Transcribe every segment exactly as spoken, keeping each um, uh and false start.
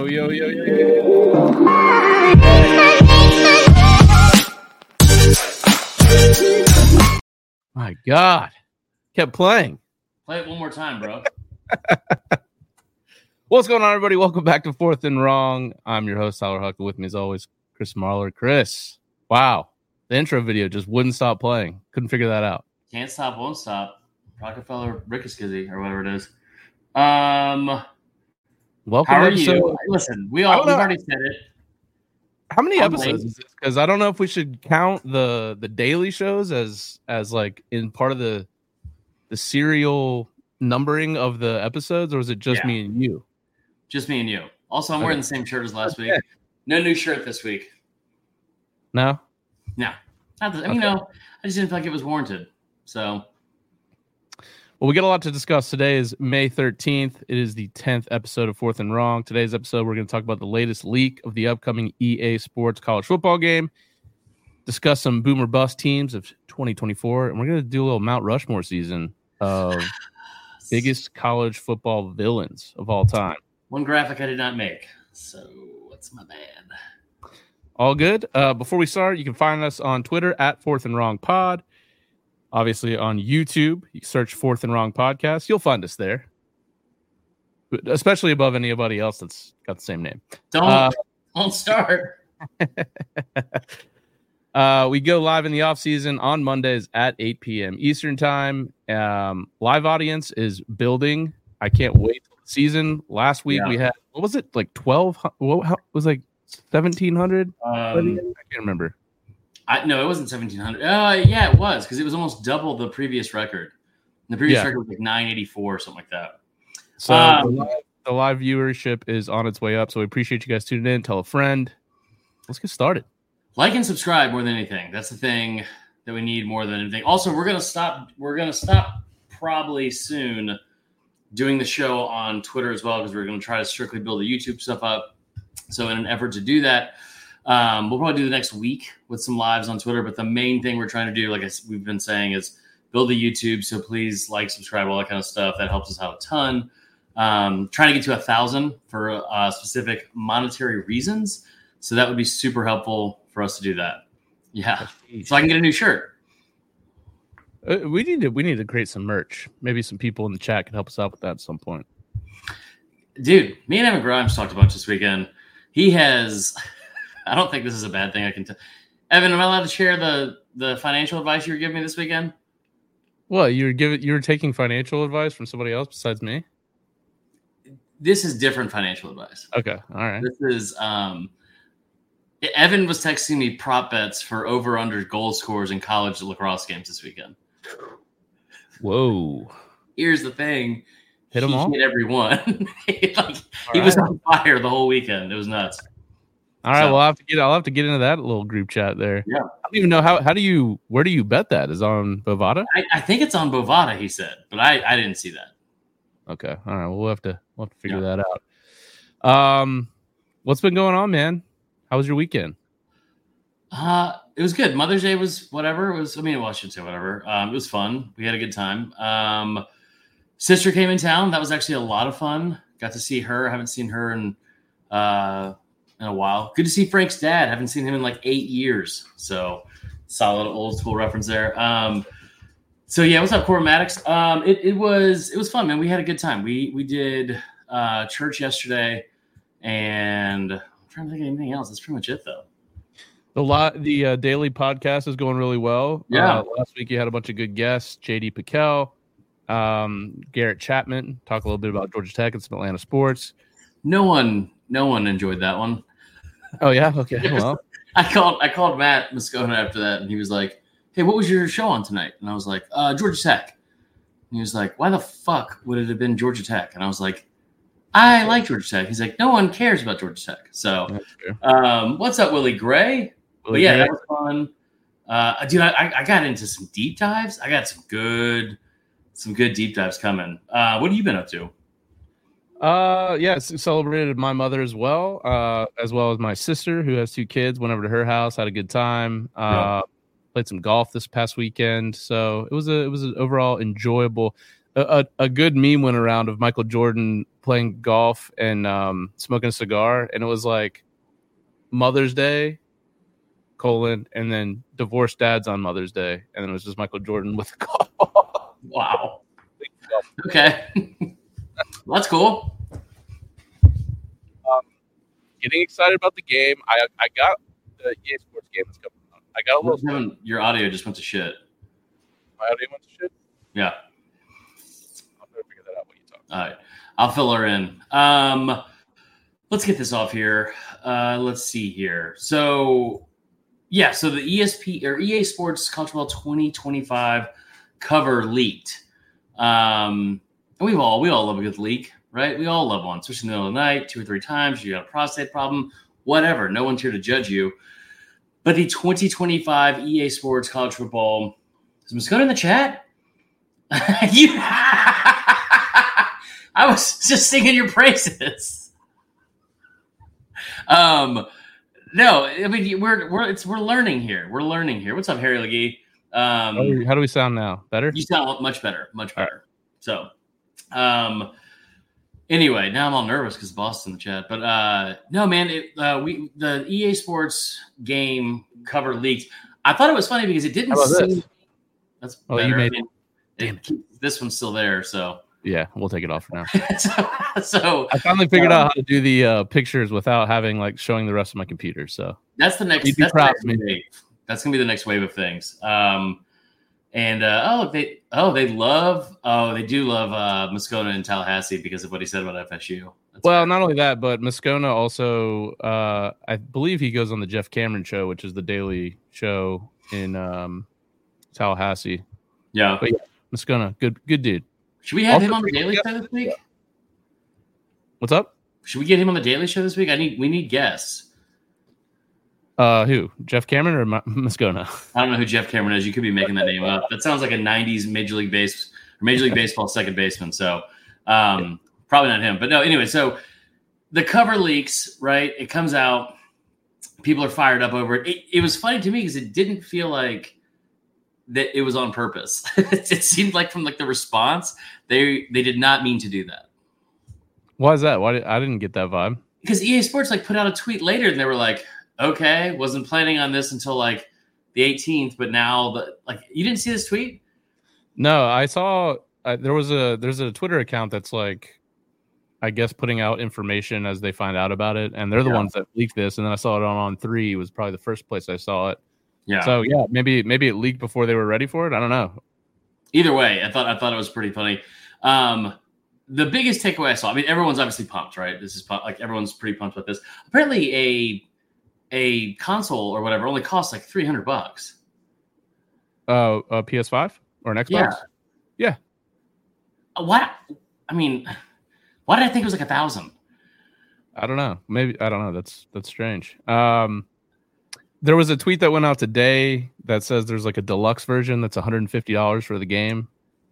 yo, yo, yo, yo. My God. Kept playing. Play it one more time, bro. What's going on, everybody? Welcome back to Fourth and Wrong. I'm your host, Tyler Huckle. With me, as always, Chris Marler. Chris, wow. The intro video just wouldn't stop playing. Couldn't figure that out. Can't stop, won't stop. Rockefeller Rickiskizzy, or whatever it is. Um, Welcome. how are episode. you? Listen, we all, we've already said it. How many I'm episodes late. is this? Because I don't know if we should count the the daily shows as as like in part of the the serial numbering of the episodes, or is it just Yeah. me and you? Just me and you. Also, I'm Okay. wearing the same shirt as last Okay. week. No new shirt this week. No? No. Not that, Okay. You know, I just didn't feel like it was warranted. So, Well, we got a lot to discuss. Today is May thirteenth. It is the tenth episode of Fourth and Wrong. Today's episode, we're going to talk about the latest leak of the upcoming E A Sports college football game, discuss some boomer bust teams of twenty twenty-four, and we're going to do a little Mount Rushmore season of biggest college football villains of all time. one graphic I did not make. So, what's my bad? All good. Uh, before we start, you can find us on Twitter at Fourth and Wrong Pod. Obviously on YouTube, you search Fourth and Wrong Podcast. You'll find us there, but especially above anybody else that's got the same name. Don't, Uh, don't start. uh, we go live in the off season on Mondays at eight p.m. Eastern time. Um, live audience is building. I can't wait till the season. Last week Yeah. we had, what was it, like twelve? What how, was like seventeen hundred? Um, I can't remember. I, no, it wasn't seventeen hundred. Uh, yeah, it was, because it was almost double the previous record. The previous Yeah. record was like nine eighty-four or something like that. So Um, the, live, the live viewership is on its way up. So we appreciate you guys tuning in. Tell a friend. Let's get started. Like and subscribe more than anything. That's the thing that we need more than anything. Also, we're gonna stop. We're gonna stop probably soon doing the show on Twitter as well, because we're gonna try to strictly build the YouTube stuff up. So, in an effort to do that, um, we'll probably do the next week with some lives on Twitter. But the main thing we're trying to do, like I, s- we've been saying, is build the YouTube. So please like, subscribe, all that kind of stuff. That helps us out a ton. Um, trying to get to a thousand for uh, specific monetary reasons. So that would be super helpful for us to do that. Yeah. So I can get a new shirt. Uh, we need to we need to create some merch. Maybe some people in the chat can help us out with that at some point. Dude, me and Evan Grimes talked about this weekend. He has, I don't think this is a bad thing. I can tell. Evan, am I allowed to share the, the financial advice you were giving me this weekend? Well, you're giving you're taking financial advice from somebody else besides me? This is different financial advice. Okay. All right. This is, um, Evan was texting me prop bets for over under goal scores in college lacrosse games this weekend. Whoa. Here's the thing. Hit 'em he all? hit every one. like, All he was right. on fire the whole weekend. It was nuts. All right, So- well, I'll have to get I'll have to get into that little group chat there. Yeah. I don't even know how how do you where do you bet that? Is it on Bovada? I, I think it's on Bovada, he said, but I, I didn't see that. Okay. All right. Well, we'll have to we'll have to figure that out. Um what's been going on, man? How was your weekend? Uh, it was good. Mother's Day was whatever. It was, I mean, well, I should say whatever. Um, it was fun. We had a good time. Um, sister came in town. That was actually a lot of fun. Got to see her. I haven't seen her in uh in a while. Good to see Frank's dad. Haven't seen him in like eight years. So solid old school reference there. Um, so yeah, what's up, Corbin Maddox? Um, it, it was it was fun, man. We had a good time. We we did uh church yesterday, and I'm trying to think of anything else. That's pretty much it though. The lot the uh, daily podcast is going really well. Yeah. Uh, last week you had a bunch of good guests, J D Piquel, um, Garrett Chapman, talk a little bit about Georgia Tech and some Atlanta sports. No one, no one enjoyed that one. Oh yeah, okay. Well, I called, I called Matt Moscona after that, and he was like, "Hey, what was your show on tonight?" And I was like, uh, "Georgia Tech." And he was like, "Why the fuck would it have been Georgia Tech?" And I was like, "I like Georgia Tech." He's like, "No one cares about Georgia Tech." So, that's fair. um, what's up, Willie Gray? But Willie yeah, Gray. that was fun. Uh, dude, I, I got into some deep dives. I got some good, some good deep dives coming. Uh, what have you been up to? Uh, yes, celebrated my mother as well, uh, as well as my sister who has two kids. Went over to her house, had a good time. Uh, played some golf this past weekend, so it was a it was an overall enjoyable. a, a, a good meme went around of Michael Jordan playing golf and um, smoking a cigar, and it was like Mother's Day, colon, and then divorced dads on Mother's Day, and then it was just Michael Jordan with a golf ball. Wow. Okay. Well, that's cool. Um, getting excited about the game. I I got the E A Sports game that's coming out. I got a little. Having, your audio just went to shit. My audio went to shit? Yeah. I'll try to figure that out when you talk. All right. I'll fill her in. Um, let's get this off here. Uh, let's see here. So, yeah, so the E S P or E A Sports College Football twenty twenty-five cover leaked. Um, and we all we all love a good leak, right? We all love one, especially in the middle of the night, two or three times. You got a prostate problem, whatever. No one's here to judge you. But the twenty twenty-five E A Sports College Football, is Moscona in the chat? you, I was just singing your praises. Um, no, I mean we're we're it's we're learning here. We're learning here. What's up, Harry Legee? Um, how, do we, how do we sound now? Better? You sound much better, much better. So, um, anyway, now I'm all nervous because Boston's in the chat. But uh, no, man, it, uh, we the E A Sports game cover leaked. I thought it was funny because it didn't seem. This? That's oh, better. you made I mean, damn it, it. This one's still there, so yeah, we'll take it off for now. so, so I finally figured um, out how to do the uh, pictures without having like showing the rest of my computer. So that's the next. That's, the next wave. That's gonna be the next wave of things. Um, and uh, oh, look, they oh they love oh they do love uh, Moscona in Tallahassee because of what he said about F S U. That's well, great. Not only that, but Moscona also, uh, I believe he goes on the Jeff Cameron show, which is the daily show in um, Tallahassee. Yeah, but yeah, Moscona, good good dude. Should we have also, him on the Daily Show this week? What's up? Should we get him on the Daily Show this week? I need we need guests. Uh, who? Jeff Cameron or M- Moscona? I don't know who Jeff Cameron is. You could be making that name up. That sounds like a nineties Major League Base or Major League Baseball second baseman. So um, yeah. Probably not him. But no, anyway, so the cover leaks, right? It comes out. People are fired up over it. It, it was funny to me because it didn't feel like that it was on purpose. It seemed like from like the response, they they did not mean to do that. Why is that? Why did I didn't get that vibe? Because E A Sports like put out a tweet later and they were like, okay, wasn't planning on this until like the eighteenth, but now the like you didn't see this tweet? No, I saw uh, there was a there's a Twitter account that's like, I guess putting out information as they find out about it, and they're the yeah. ones that leaked this. And then I saw it on on three. Was probably the first place I saw it. Yeah. So yeah, maybe maybe it leaked before they were ready for it. I don't know. Either way, I thought I thought it was pretty funny. Um, the biggest takeaway I saw. I mean, everyone's obviously pumped, right? This is like everyone's pretty pumped about this. Apparently, a a console or whatever only costs like three hundred bucks. Uh, a P S five or an Xbox? Yeah. Yeah. What? I mean, why did I think it was like a thousand? I don't know. Maybe I don't know. That's that's strange. Um, there was a tweet that went out today that says there's like a deluxe version that's one hundred fifty dollars for the game.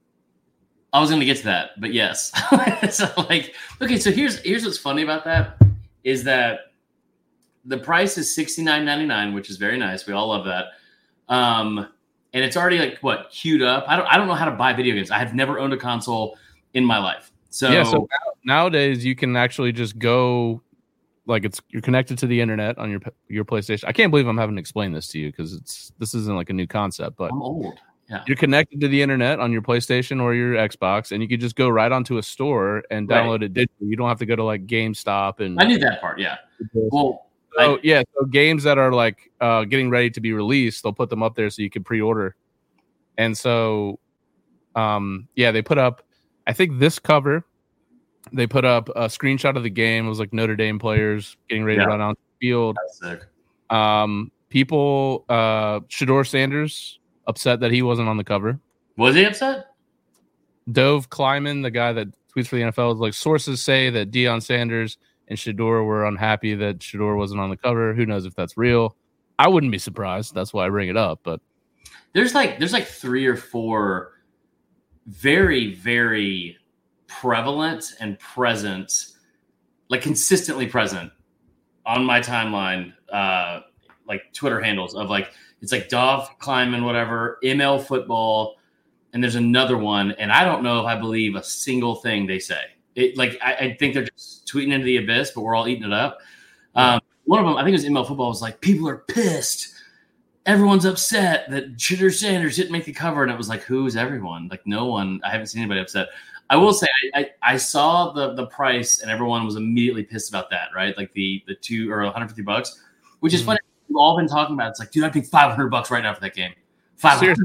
I was going to get to that, but yes. So like, okay, so here's here's what's funny about that is that the price is sixty-nine ninety-nine, which is very nice. We all love that. Um, and it's already like what queued up. I don't I don't know how to buy video games. I have never owned a console in my life. So yeah, so now, nowadays you can actually just go, like it's you're connected to the internet on your your PlayStation. I can't believe I'm having to explain this to you because it's this isn't like a new concept, but I'm old. Yeah. You're connected to the internet on your PlayStation or your Xbox, and you could just go right onto a store and download right. it digitally. You don't have to go to like GameStop. And I knew that part. Yeah. Well, so I, yeah, so games that are like uh, getting ready to be released, they'll put them up there so you can pre-order. And so, um, yeah, they put up. I think this cover, they put up a screenshot of the game. It was like Notre Dame players getting ready yeah. to run out the field. That's sick. Um, people, uh, Shedeur Sanders. Upset that he wasn't on the cover. Was he upset? Dove Kleiman, the guy that tweets for the N F L, was like, sources say that Deion Sanders and Shedeur were unhappy that Shedeur wasn't on the cover. Who knows if that's real? I wouldn't be surprised. That's why I bring it up. But there's like there's like three or four very, very prevalent and present, like consistently present on my timeline, uh, like Twitter handles of like, it's like Dov Kleiman, whatever, M L Football, and there's another one, and I don't know if I believe a single thing they say. It like I, I think they're just tweeting into the abyss, but we're all eating it up. Yeah. Um, one of them, I think it was M L Football, was like, people are pissed. Everyone's upset that Shedeur Sanders didn't make the cover, and it was like, who's everyone? Like, no one. I haven't seen anybody upset. I will say, I, I, I saw the the price, and everyone was immediately pissed about that, right? Like the the two or one hundred fifty bucks, which is mm-hmm. funny. We've all been talking about. It's like, dude, I'd pay five hundred bucks right now for that game. five hundred.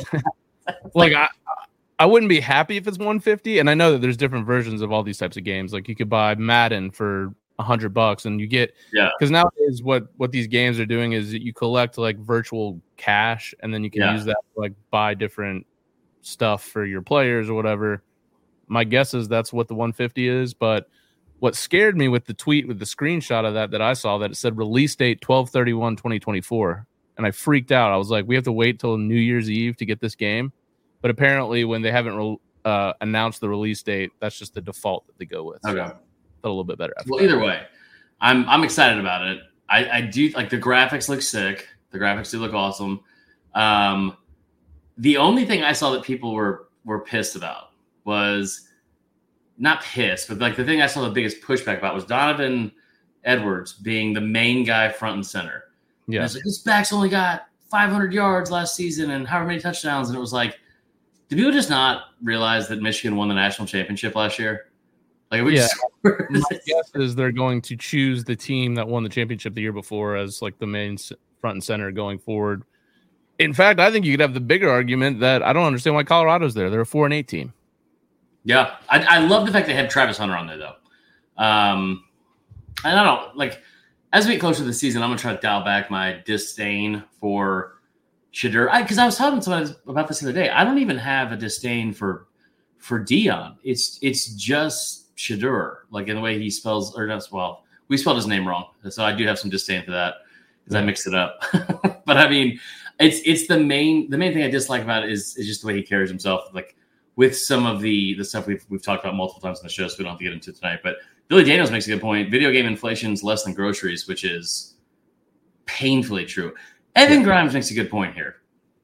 Like I, I wouldn't be happy if it's one fifty, and I know that there's different versions of all these types of games. Like you could buy Madden for a hundred bucks, and you get yeah. Because nowadays, what what these games are doing is that you collect like virtual cash, and then you can yeah. use that to like buy different stuff for your players or whatever. My guess is that's what the one fifty is. But what scared me with the tweet with the screenshot of that that I saw, that it said release date twelve thirty-one twenty twenty-four, and I freaked out. I was like, we have to wait till New Year's Eve to get this game. But apparently, when they haven't re- uh, announced the release date, that's just the default that they go with. Okay. So, a little bit better. Well, that. either way, I'm I'm excited about it. I, I do like the graphics look sick. The graphics do look awesome. Um, the only thing I saw that people were were pissed about was not pissed, but like the thing I saw the biggest pushback about was Donovan Edwards being the main guy front and center. Yeah, and it's like, this back's only got five hundred yards last season and however many touchdowns, and it was like, did people just not realize that Michigan won the national championship last year? Like, we yeah. just My guess is they're going to choose the team that won the championship the year before as like the main front and center going forward. In fact, I think you could have the bigger argument that I don't understand why Colorado's there. They're a four and eight team. Yeah, I, I love the fact they had Travis Hunter on there though. Um, and I don't like as we get closer to the season, I'm gonna try to dial back my disdain for Shedeur, because I, I was talking to someone about this the other day. I don't even have a disdain for for Dion. It's it's just Shedeur, like in the way he spells, or not, well, we spelled his name wrong, so I do have some disdain for that because I mixed it up. But I mean, it's it's the main the main thing I dislike about it is is just the way he carries himself, like with some of the the stuff we've we've talked about multiple times in the show, so we don't have to get into it tonight. But Billy Daniels makes a good point. Video game inflation is less than groceries, which is painfully true. Evan yeah. Grimes makes a good point here.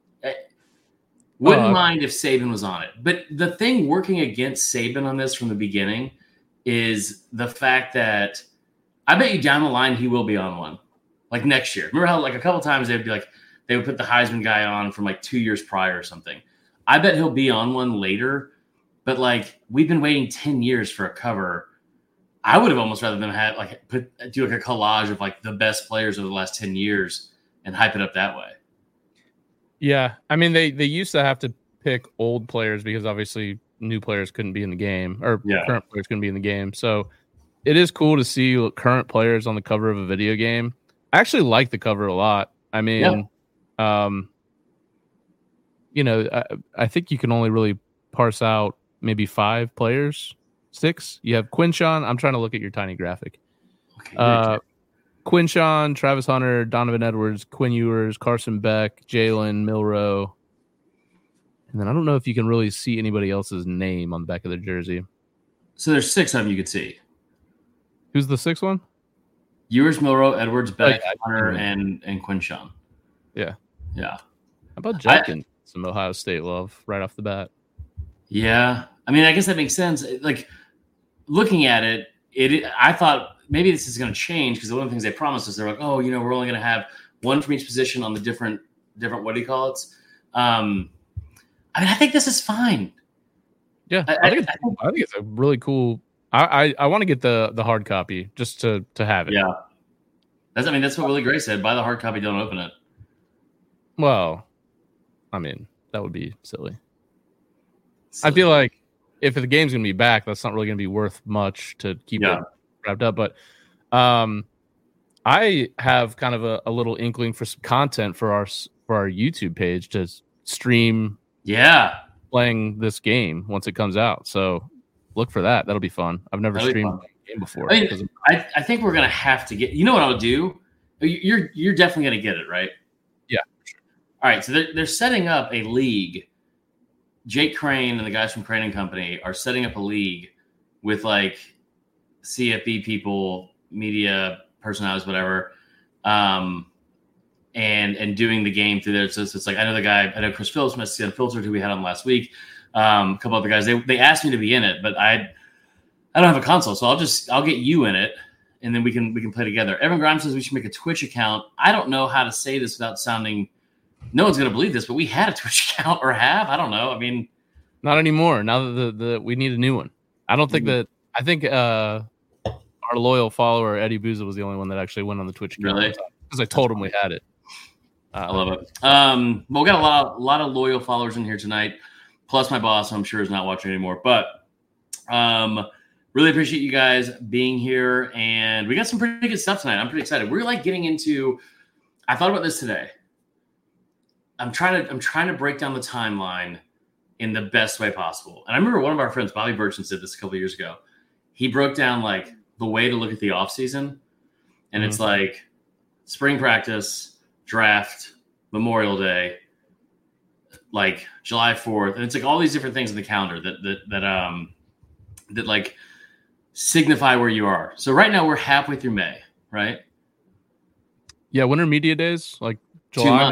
Wouldn't uh, mind if Saban was on it. But the thing working against Saban on this from the beginning is the fact that I bet you down the line he will be on one. Like next year. Remember how like a couple times they'd be like, they would put the Heisman guy on from like two years prior or something. I bet he'll be on one later. But like we've been waiting ten years for a cover. I would have almost rather them have like put do like a collage of like the best players over the last ten years and hype it up that way. Yeah, I mean they they used to have to pick old players because obviously new players couldn't be in the game, or yeah. current players couldn't be in the game. So it is cool to see current players on the cover of a video game. I actually like the cover a lot. I mean, yeah. um, you know, I, I think you can only really parse out maybe five players, six. You have Quinshon. I'm trying to look at your tiny graphic. Okay, uh, Quinshon, Travis Hunter, Donovan Edwards, Quinn Ewers, Carson Beck, Jalen Milroe. And then I don't know if you can really see anybody else's name on the back of their jersey. So there's six of them you could see. Who's the sixth one? Ewers, Milroe, Edwards, Beck, oh, yeah, Hunter, and, and Quinshon. Yeah. Yeah. How about Jenkins? Some Ohio State love right off the bat. Yeah. I mean, I guess that makes sense. Like, looking at it, it I thought maybe this is going to change because one of the things they promised us, they're like, oh, you know, we're only going to have one from each position on the different, different what do you call it? Um, I mean, I think this is fine. Yeah, I, I, think, it's, I, think, I think it's a really cool. I I, I want to get the the hard copy just to to have it. Yeah, that's. I mean, that's what Willie Gray said. Buy the hard copy, don't open it. Well, I mean, that would be silly. silly. I feel like if the game's gonna be back, that's not really gonna be worth much to keep yeah. it wrapped up. But um, I have kind of a, a little inkling for some content for our for our YouTube page to stream. Yeah. Playing this game once it comes out. So look for that. That'll be fun. I've never That'll streamed a game before. I, mean, I, I think we're going to have to get, you know what I'll do? You're, you're definitely going to get it, right? Yeah. Sure. All right. So they're, they're setting up a league. Jake Crane and the guys from Crane and Company are setting up a league with like C F B people, media personalities, whatever. Um, and and doing the game through there. So it's, it's like I know the guy, I know Chris Phillips, Messi Unfiltered, who we had on last week. Um, a couple other guys. They they asked me to be in it, but I I don't have a console, so I'll just I'll get you in it, and then we can we can play together. Evan Grimes says we should make a Twitch account. I don't know how to say this without sounding. No one's gonna believe this, but we had a Twitch account or have. I don't know. I mean, not anymore. Now that the, the we need a new one. I don't think mm-hmm. that. I think uh, our loyal follower Eddie Booza was the only one that actually went on the Twitch account. Really? Because I told him we had it. Uh, I love it. Um, well, we got a lot, a lot of loyal followers in here tonight. Plus, my boss, I'm sure, is not watching anymore. But um, really appreciate you guys being here, and we got some pretty good stuff tonight. I'm pretty excited. We're like getting into. I thought about this today. I'm trying to. I'm trying to break down the timeline in the best way possible. And I remember one of our friends, Bobby Burchins, did this a couple of years ago. He broke down like the way to look at the off season, and mm-hmm. it's like spring practice, draft, Memorial Day, like July fourth, and it's like all these different things in the calendar that that that um that like signify where you are. So right now we're halfway through May, right? Yeah, winter media days, like July.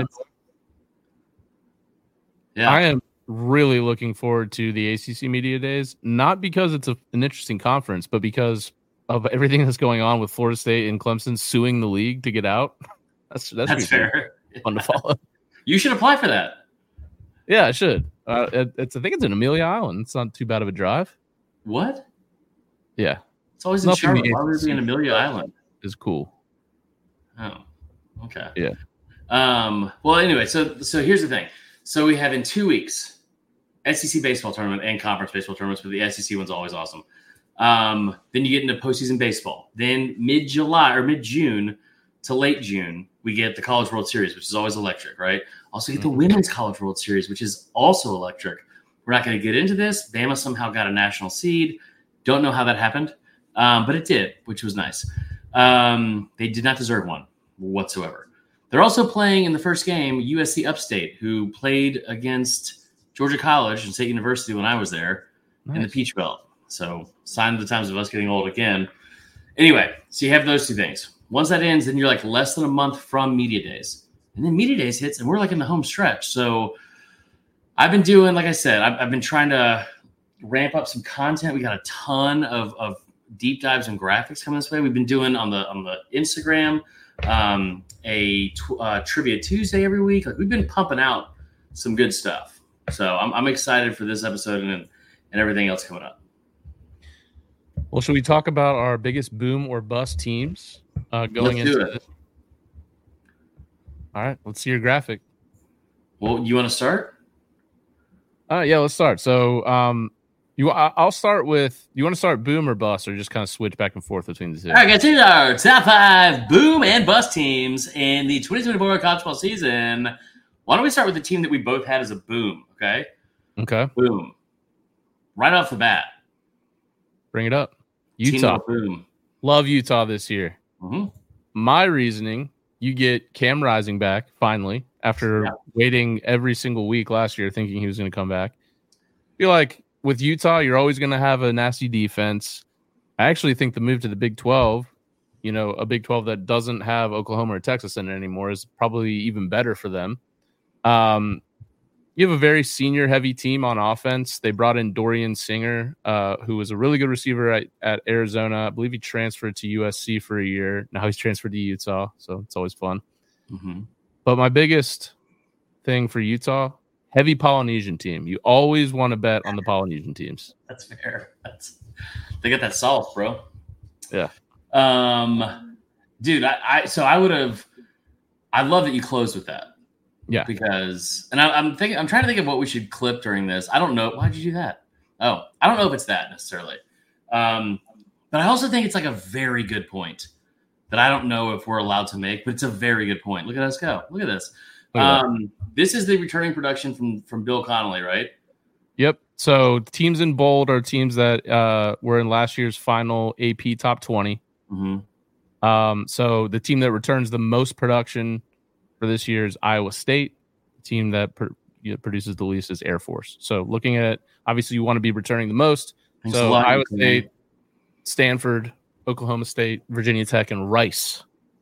Yeah, I am really looking forward to the A C C media days, not because it's a, an interesting conference, but because of everything that's going on with Florida State and Clemson suing the league to get out. That's that's, that's fair. Fun to follow. You should apply for that. Yeah, I should. Uh, it, it's I think it's in Amelia Island. It's not too bad of a drive. What? Yeah, it's always in Charlotte. Why would it be in Amelia Island? Is cool. Oh, okay. Yeah. Um. Well, anyway, so so here's the thing. So we have in two weeks, S E C baseball tournament and conference baseball tournaments, but the S E C one's always awesome. Um. Then you get into postseason baseball. Then mid July or mid June to late June, we get the College World Series, which is always electric, right? Also get the Women's College World Series, which is also electric. We're not going to get into this. Bama somehow got a national seed. Don't know how that happened, um, but it did, which was nice. Um, they did not deserve one whatsoever. They're also playing in the first game U S C Upstate, who played against Georgia College and State University when I was there nice. in the Peach Belt. So sign of the times of us getting old again. Anyway, so you have those two things. Once that ends, then you're like less than a month from media days. And then media days hits, and we're like in the home stretch. So I've been doing, like I said, I've, I've been trying to ramp up some content. We got a ton of, of deep dives and graphics coming this way. We've been doing on the on the Instagram um, a tw- uh, Trivia Tuesday every week. Like we've been pumping out some good stuff. So I'm, I'm excited for this episode and and everything else coming up. Well, should we talk about our biggest boom or bust teams uh, going Let's into do it. this? All right, let's see your graphic. Well, you want to start? Uh, yeah, let's start. So, um, you, I, I'll start with. You want to start boom or bust, or just kind of switch back and forth between the two? All right, guys. Here's our top five boom and bust teams in the twenty twenty-four college football season. Why don't we start with the team that we both had as a boom? Okay. Okay. Boom. Right off the bat. Bring it up. Utah. Boom. Love Utah this year. Mm-hmm. My reasoning: you get Cam Rising back finally after yeah. waiting every single week last year, thinking he was going to come back. I feel like with Utah, you're always going to have a nasty defense. I actually think the move to the Big twelve, you know, a Big twelve that doesn't have Oklahoma or Texas in it anymore, is probably even better for them. Um, you have a very senior-heavy team on offense. They brought in Dorian Singer, uh, who was a really good receiver at, at Arizona. I believe he transferred to U S C for a year. Now he's transferred to Utah, so it's always fun. Mm-hmm. But my biggest thing for Utah, heavy Polynesian team. You always want to bet on the Polynesian teams. That's fair. That's they got that sauce, bro. Yeah. Um, dude, I, I so I would have. I love that you closed with that. Yeah. Because, and I, I'm thinking, I'm trying to think of what we should clip during this. I don't know. Why'd you do that? Oh, I don't know if it's that necessarily. Um, but I also think it's like a very good point that I don't know if we're allowed to make, but it's a very good point. Look at us go. Look at this. Um, this is the returning production from, from Bill Connolly, right? Yep. So teams in bold are teams that uh, were in last year's final A P top twenty. Mm-hmm. Um, so the team that returns the most production for this year's Iowa State. The team that per, you know, produces the least is Air Force. So looking at it, obviously you want to be returning the most. Thanks so Iowa State, Stanford, Oklahoma State, Virginia Tech, and Rice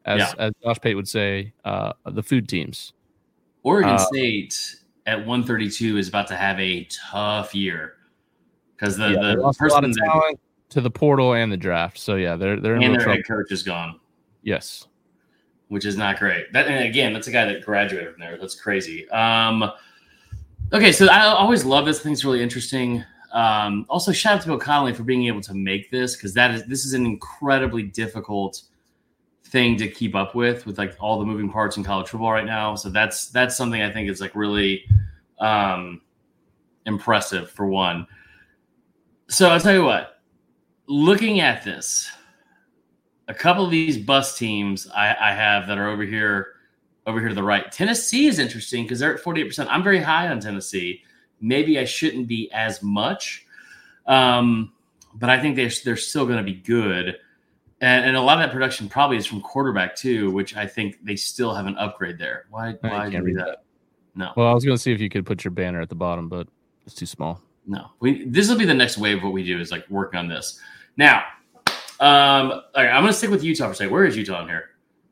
as Yeah. as Josh Pate would say, uh, the food teams. Oregon Uh, State at one thirty-two is about to have a tough year because the, yeah, they the lost a lot person of that, talent to the portal and the draft. So yeah, they're they're in and real their trouble. head coach is gone, Yes. which is not great. That and again, that's a guy that graduated from there. That's crazy. Um, okay, so I always love this. I think it's really interesting. Um, also, shout out to Bill Connolly for being able to make this because that is this is an incredibly difficult thing to keep up with with like all the moving parts in college football right now. So that's that's something I think is like really um, impressive for one. So I'll tell you what, looking at this, a couple of these bus teams I, I have that are over here, over here to the right. Tennessee is interesting because they're at forty-eight percent. I'm very high on Tennessee. Maybe I shouldn't be as much, um, but I think they're, they're still going to be good. And, and a lot of that production probably is from quarterback too, which I think they still have an upgrade there. Why? I Why can't do read that? that. No. Well, I was going to see if you could put your banner at the bottom, but it's too small. No. We. This will be the next wave of what we do is like working on this. Now, um, all right, I'm going to stick with Utah for a second. Where is Utah in here?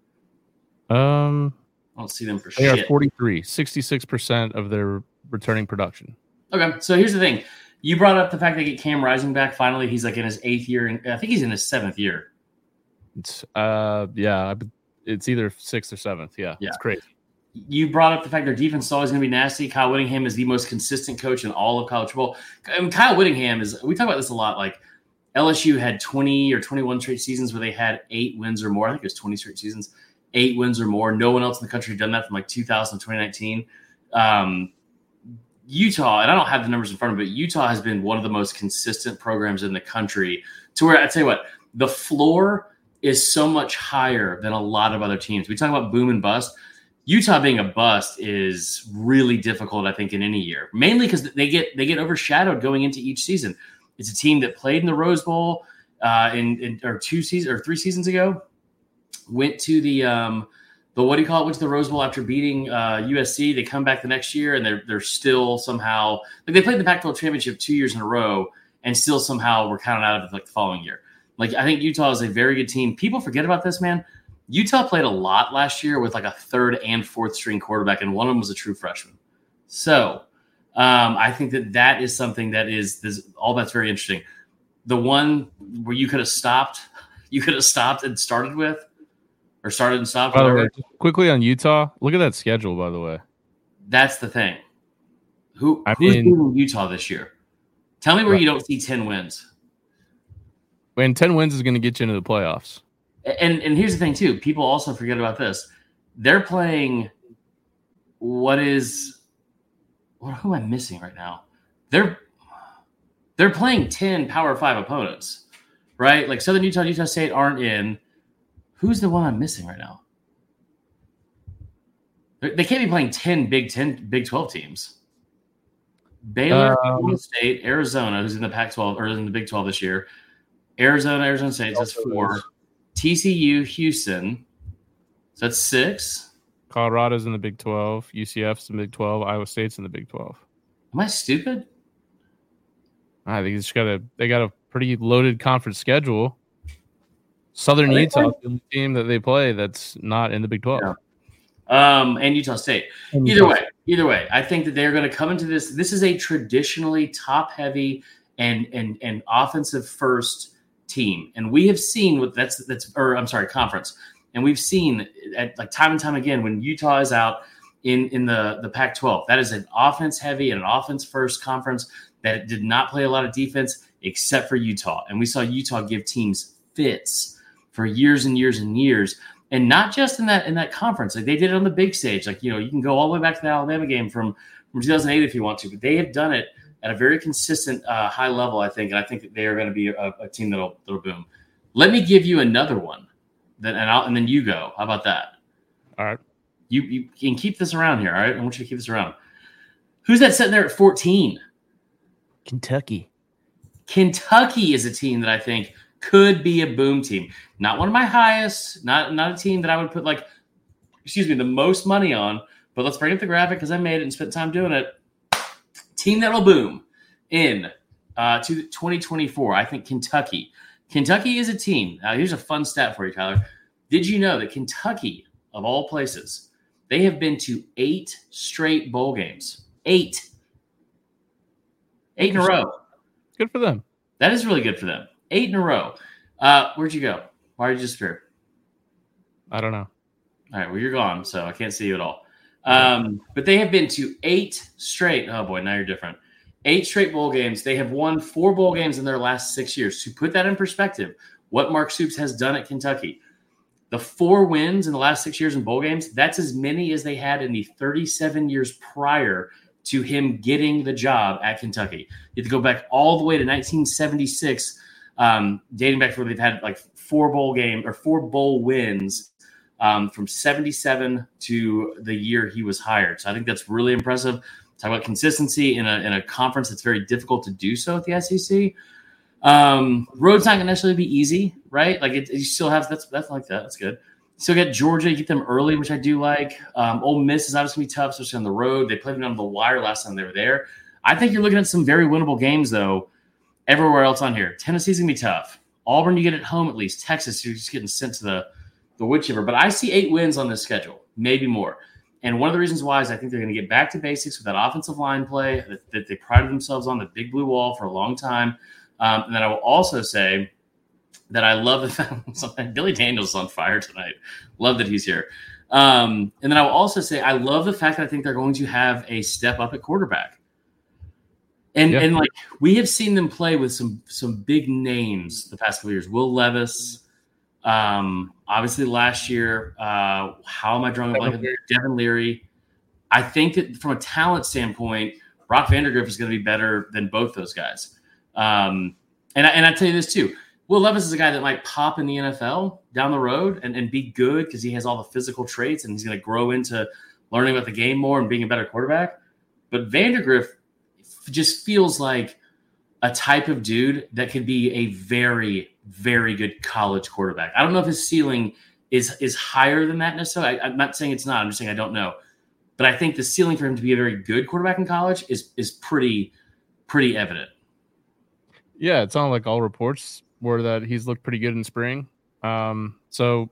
Um, I don't see them for they shit. are forty-three, sixty-six percent of their returning production. Okay, so here's the thing. You brought up the fact they get Cam Rising back. Finally, he's like in his eighth year, and I think he's in his seventh year. It's uh, yeah, it's either sixth or seventh. Yeah, Yeah. It's crazy. You brought up the fact their defense is always going to be nasty. Kyle Whittingham is the most consistent coach in all of college football. I mean, Kyle Whittingham is. We talk about this a lot. Like L S U had twenty or twenty-one straight seasons where they had eight wins or more. I think it was twenty straight seasons, eight wins or more. No one else in the country had done that from like two thousand to twenty nineteen. Um, Utah, and I don't have the numbers in front of me, but Utah has been one of the most consistent programs in the country to where I tell you what, the floor is so much higher than a lot of other teams. We talk about boom and bust. Utah being a bust is really difficult, I think, in any year, mainly because they get they get overshadowed going into each season. It's a team that played in the Rose Bowl uh, in, in or two seasons or three seasons ago, went to the um, the what do you call it? Went to the Rose Bowl after beating uh, U S C. They come back the next year and they're they're still somehow like they played the Pac twelve championship two years in a row and still somehow were counted out of it like the following year. Like I think Utah is a very good team. People forget about this, man. Utah played a lot last year with like a third and fourth string quarterback, and one of them was a true freshman. So um, I think that that is something that is this, all that's very interesting. The one where you could have stopped, you could have stopped and started with, or started and stopped. By the way, Whatever. just quickly on Utah, look at that schedule. By the way, That's the thing. Who I who's mean- beating Utah this year? Tell me where Right. you don't see ten wins. and ten wins is going to get you into the playoffs. And and here's the thing too. People also forget about this. They're playing. What is? What who am I missing right now? They're they're playing ten Power Five opponents, right? Like Southern Utah, and Utah State aren't in. Who's the one I'm missing right now? They they can't be playing ten Big Ten, Big Twelve teams. Baylor, Um, Oklahoma State, Arizona, who's in the Pac twelve or in the Big twelve this year. Arizona, Arizona State, that's four. T C U, Houston, so that's six. Colorado's in the Big twelve, U C F's in the Big twelve, Iowa State's in the Big twelve. Am I stupid? I think it's got a they got a pretty loaded conference schedule. Southern Are they Utah playing? is the only team that they play that's not in the Big twelve. Yeah. Um, and Utah State. Either way, either way, I think that they're going to come into this. This is a traditionally top-heavy and and and offensive first team, and we have seen what that's that's or I'm sorry, conference, and we've seen at like time and time again when Utah is out in in the the Pac twelve, that is an offense heavy and an offense first conference that did not play a lot of defense except for Utah, and we saw Utah give teams fits for years and years and years. And not just in that in that conference, like they did it on the big stage. Like, you know, you can go all the way back to the Alabama game from, from two thousand eight if you want to, but they have done it at a very consistent uh, high level, I think. And I think that they are going to be a, a team that'll that'll boom. Let me give you another one, then and I'll and then you go. How about that? All right. You you can keep this around here. All right, I want you to keep this around. Who's that sitting there at fourteen? Kentucky. Kentucky is a team that I think could be a boom team. Not one of my highest, not not a team that I would put like, excuse me, the most money on. But let's bring up the graphic because I made it and spent time doing it. Team that'll boom in uh, to twenty twenty-four. I think Kentucky. Kentucky is a team. Now, here's a fun stat for you, Tyler. Did you know that Kentucky, of all places, they have been to eight straight bowl games? Eight. Eight in a row. Good for them. That is really good for them. Eight in a row. Uh, where'd you go? Why did you disappear? I don't know. All right, well, you're gone, so I can't see you at all. Um, but they have been to eight straight. Oh, boy, now you're different. Eight straight bowl games. They have won four bowl games in their last six years. To put that in perspective, what Mark Stoops has done at Kentucky, the four wins in the last six years in bowl games, that's as many as they had in the thirty-seven years prior to him getting the job at Kentucky. You have to go back all the way to nineteen seventy-six, um, dating back to where they've had like four bowl game or four bowl wins um, from seventy-seven to the year he was hired. So I think that's really impressive. Talk about consistency in a in a conference that's very difficult to do so at the S E C. Um, road's not going to necessarily be easy, right? Like it, you still have that's that's like that. That's good. You still get Georgia, you get them early, which I do like. Um, Ole Miss is obviously going to be tough, especially on the road. They played them on the wire last time they were there. I think you're looking at some very winnable games though. Everywhere else on here, Tennessee's going to be tough. Auburn, you get at home at least. Texas, you're just getting sent to the the whichever. But I see eight wins on this schedule, maybe more. And one of the reasons why is I think they're going to get back to basics with that offensive line play that, that they prided themselves on, the big blue wall for a long time. Um, and then I will also say that I love the fact Billy Daniels is on fire tonight. Love that he's here. Um, and then I will also say I love the fact that I think they're going to have a step up at quarterback. And yeah. and like we have seen them play with some some big names the past couple of years. Will Levis. Um, obviously last year, uh, how am I drawing a blank? Devin Leary. I think that from a talent standpoint, Brock Vandagriff is going to be better than both those guys. Um, and I, and I tell you this too, Will Levis is a guy that might pop in the N F L down the road and, and be good because he has all the physical traits and he's going to grow into learning about the game more and being a better quarterback. But Vandagriff just feels like a type of dude that could be a very, very good college quarterback. I don't know if his ceiling is is higher than that necessarily. I, I'm not saying it's not. I'm just saying I don't know. But I think the ceiling for him to be a very good quarterback in college is is pretty pretty evident. Yeah, it sounded like all reports were that he's looked pretty good in spring. Um, so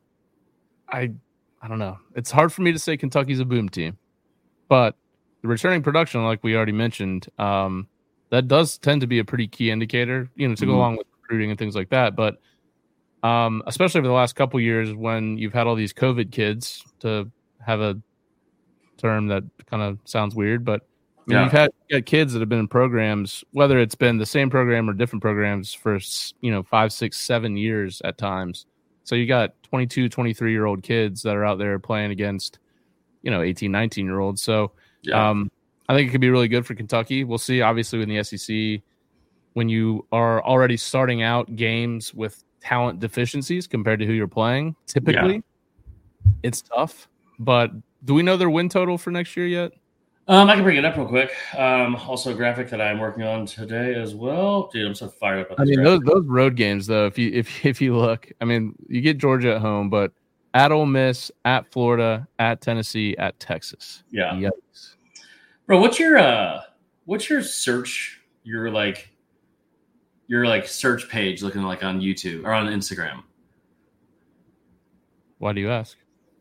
I I don't know. It's hard for me to say Kentucky's a boom team, but the returning production, like we already mentioned, um, that does tend to be a pretty key indicator, you know, to go mm-hmm. along with recruiting and things like that. But um, especially over the last couple years when you've had all these COVID kids, to have a term that kind of sounds weird, but I mean, yeah. you've had, you've had kids that have been in programs, whether it's been the same program or different programs for, you know, five, six, seven years at times. So you got twenty-two, twenty-three year old kids that are out there playing against, you know, eighteen, nineteen year olds. So yeah. um, I think it could be really good for Kentucky. We'll see, obviously, in the S E C, when you are already starting out games with talent deficiencies compared to who you're playing, typically yeah. it's tough. But do we know their win total for next year yet? Um, I can bring it up real quick. Um, also a graphic that I'm working on today as well. Dude, I'm so fired up. I mean, those, those road games, though, if you if if you look, I mean, you get Georgia at home, but at Ole Miss, at Florida, at Tennessee, at Texas. Yeah. Yikes. Bro, what's your uh, what's your search? Your like, your like search page looking like on YouTube or on Instagram? Why do you ask?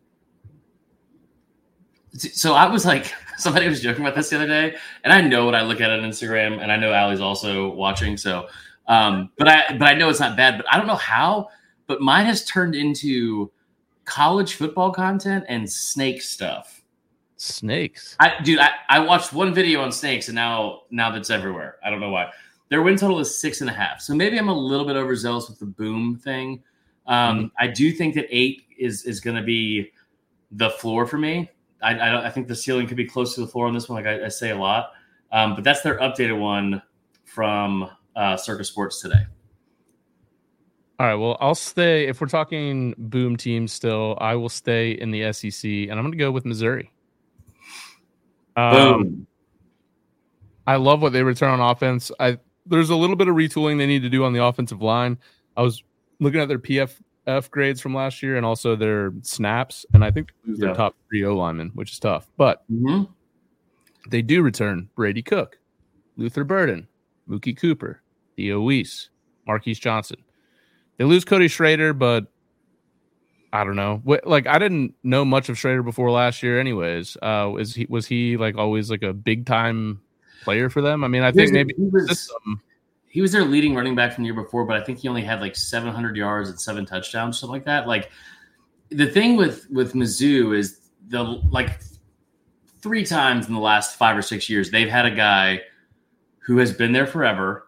So I was like, somebody was joking about this the other day, and I know what I look at on Instagram, and I know Allie's also watching. So, um, but I but I know it's not bad, but I don't know how. But mine has turned into college football content and snake stuff. Snakes, I dude, I, I watched one video on snakes, and now now that's everywhere. I don't know why. Their win total is six and a half. So maybe I'm a little bit overzealous with the boom thing. Um, mm-hmm. I do think that eight is is going to be the floor for me. I, I, don't, I think the ceiling could be close to the floor on this one, like I, I say a lot. Um, but that's their updated one from uh, Circus Sports today. All right, well, I'll stay. If we're talking boom teams still, I will stay in the S E C, and I'm going to go with Missouri. Um, boom. I love what they return on offense. I There's a little bit of retooling they need to do on the offensive line. I was looking at their P F F grades from last year and also their snaps, and I think they lose yeah. their top three O linemen, which is tough. But mm-hmm. they do return Brady Cook, Luther Burden, Mookie Cooper, Theo Weiss, Marquise Johnson. They lose Cody Schrader, but I don't know. What, like I didn't know much of Schrader before last year, anyways. Uh, is he was he like always like a big time player for them? I mean, I think maybe he was system. he was their leading running back from the year before, but I think he only had like seven hundred yards and seven touchdowns, something like that. Like the thing with with Mizzou is the like three times in the last five or six years they've had a guy who has been there forever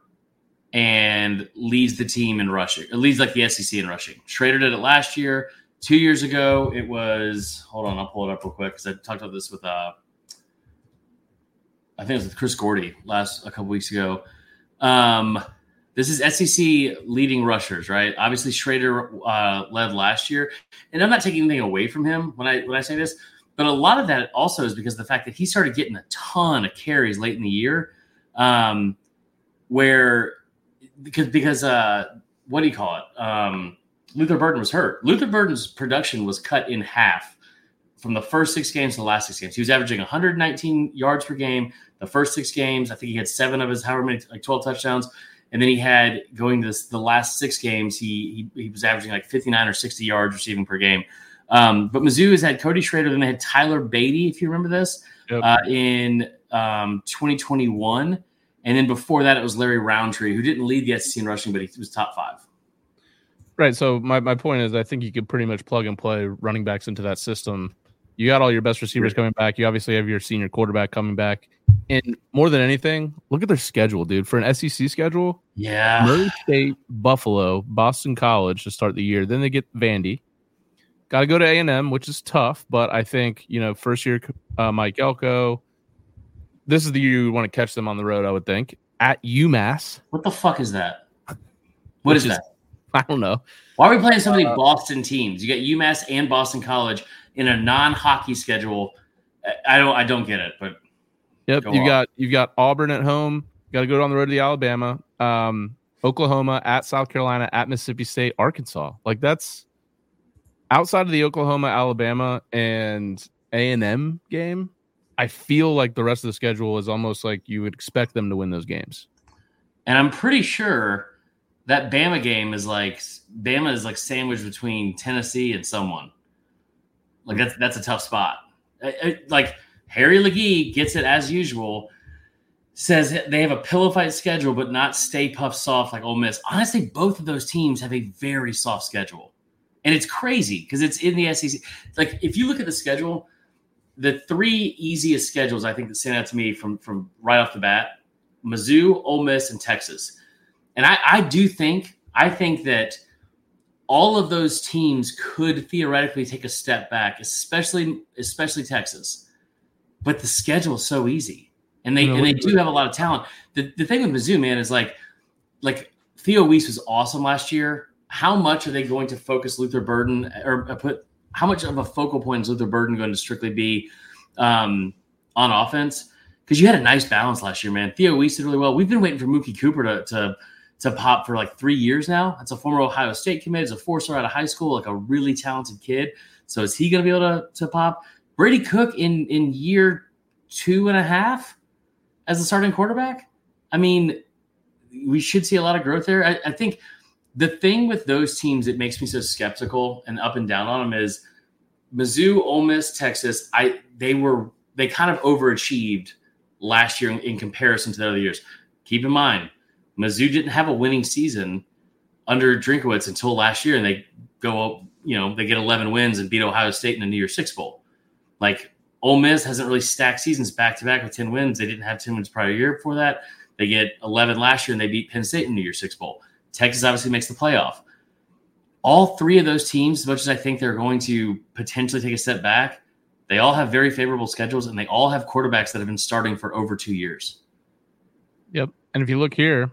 and leads the team in rushing, or leads like the S E C in rushing. Schrader did it last year. Two years ago, it was, hold on, I'll pull it up real quick because I talked about this with, uh, I think it was with Chris Gordy last, a couple weeks ago. Um, this is S E C leading rushers, right? Obviously, Schrader uh, led last year. And I'm not taking anything away from him when I when I say this, but a lot of that also is because of the fact that he started getting a ton of carries late in the year, um, where, because, because uh, what do you call it? Um Luther Burden was hurt. Luther Burden's production was cut in half from the first six games to the last six games. He was averaging one hundred nineteen yards per game the first six games. I think he had seven of his however many, like twelve touchdowns. And then he had, going to this, the last six games, he, he he was averaging like fifty-nine or sixty yards receiving per game. Um, but Mizzou has had Cody Schrader, then they had Tyler Beatty, if you remember this, yep. uh, in um, twenty twenty-one. And then before that, it was Larry Roundtree, who didn't lead the S E C in rushing, but he was top five. Right. So my, my point is I think you could pretty much plug and play running backs into that system. You got all your best receivers coming back. You obviously have your senior quarterback coming back. And more than anything, look at their schedule, dude. For an S E C schedule, yeah, Murray State, Buffalo, Boston College to start the year. Then they get Vandy. Got to go to A and M, which is tough. But I think, you know, first year uh, Mike Elko, this is the year you want to catch them on the road, I would think. At UMass. What the fuck is that? What is, is that? I don't know. Why are we playing so many uh, Boston teams? You got UMass and Boston College in a non-hockey schedule. I don't I don't get it, but yep, you got you've got Auburn at home. Got to go on the road to the Alabama, um, Oklahoma, at South Carolina, at Mississippi State, Arkansas. Like that's outside of the Oklahoma, Alabama, and A and M game. I feel like the rest of the schedule is almost like you would expect them to win those games. And I'm pretty sure that Bama game is like Bama is like sandwiched between Tennessee and someone. Like that's that's a tough spot. It, it, like Harry Legee gets it as usual. Says they have a pillow fight schedule, but not Stay Puft soft like Ole Miss. Honestly, both of those teams have a very soft schedule, and it's crazy because it's in the S E C. Like if you look at the schedule, the three easiest schedules I think that stand out to me from from right off the bat: Mizzou, Ole Miss, and Texas. And I, I do think, I think that all of those teams could theoretically take a step back, especially, especially Texas. But the schedule is so easy, and they you know, and they do have a lot of talent. The the thing with Mizzou, man, is like, like Theo Weiss was awesome last year. How much are they going to focus Luther Burden, or put how much of a focal point is Luther Burden going to strictly be um, on offense? Because you had a nice balance last year, man. Theo Weiss did really well. We've been waiting for Mookie Cooper to to. to pop for like three years now. That's a former Ohio State commit. He's a four-star out of high school, like a really talented kid. So is he going to be able to, to pop? Brady Cook in, in year two and a half as a starting quarterback? I mean, we should see a lot of growth there. I, I think the thing with those teams that makes me so skeptical and up and down on them is Mizzou, Ole Miss, Texas, I they were they kind of overachieved last year in, in comparison to the other years. Keep in mind, Mizzou didn't have a winning season under Drinkwitz until last year, and they go, you know, they get eleven wins and beat Ohio State in the New Year's Six Bowl. Like Ole Miss hasn't really stacked seasons back to back with ten wins. They didn't have ten wins prior year before that. They get eleven last year, and they beat Penn State in the New Year's Six Bowl. Texas obviously makes the playoff. All three of those teams, as much as I think they're going to potentially take a step back, they all have very favorable schedules, and they all have quarterbacks that have been starting for over two years. Yep, and if you look here,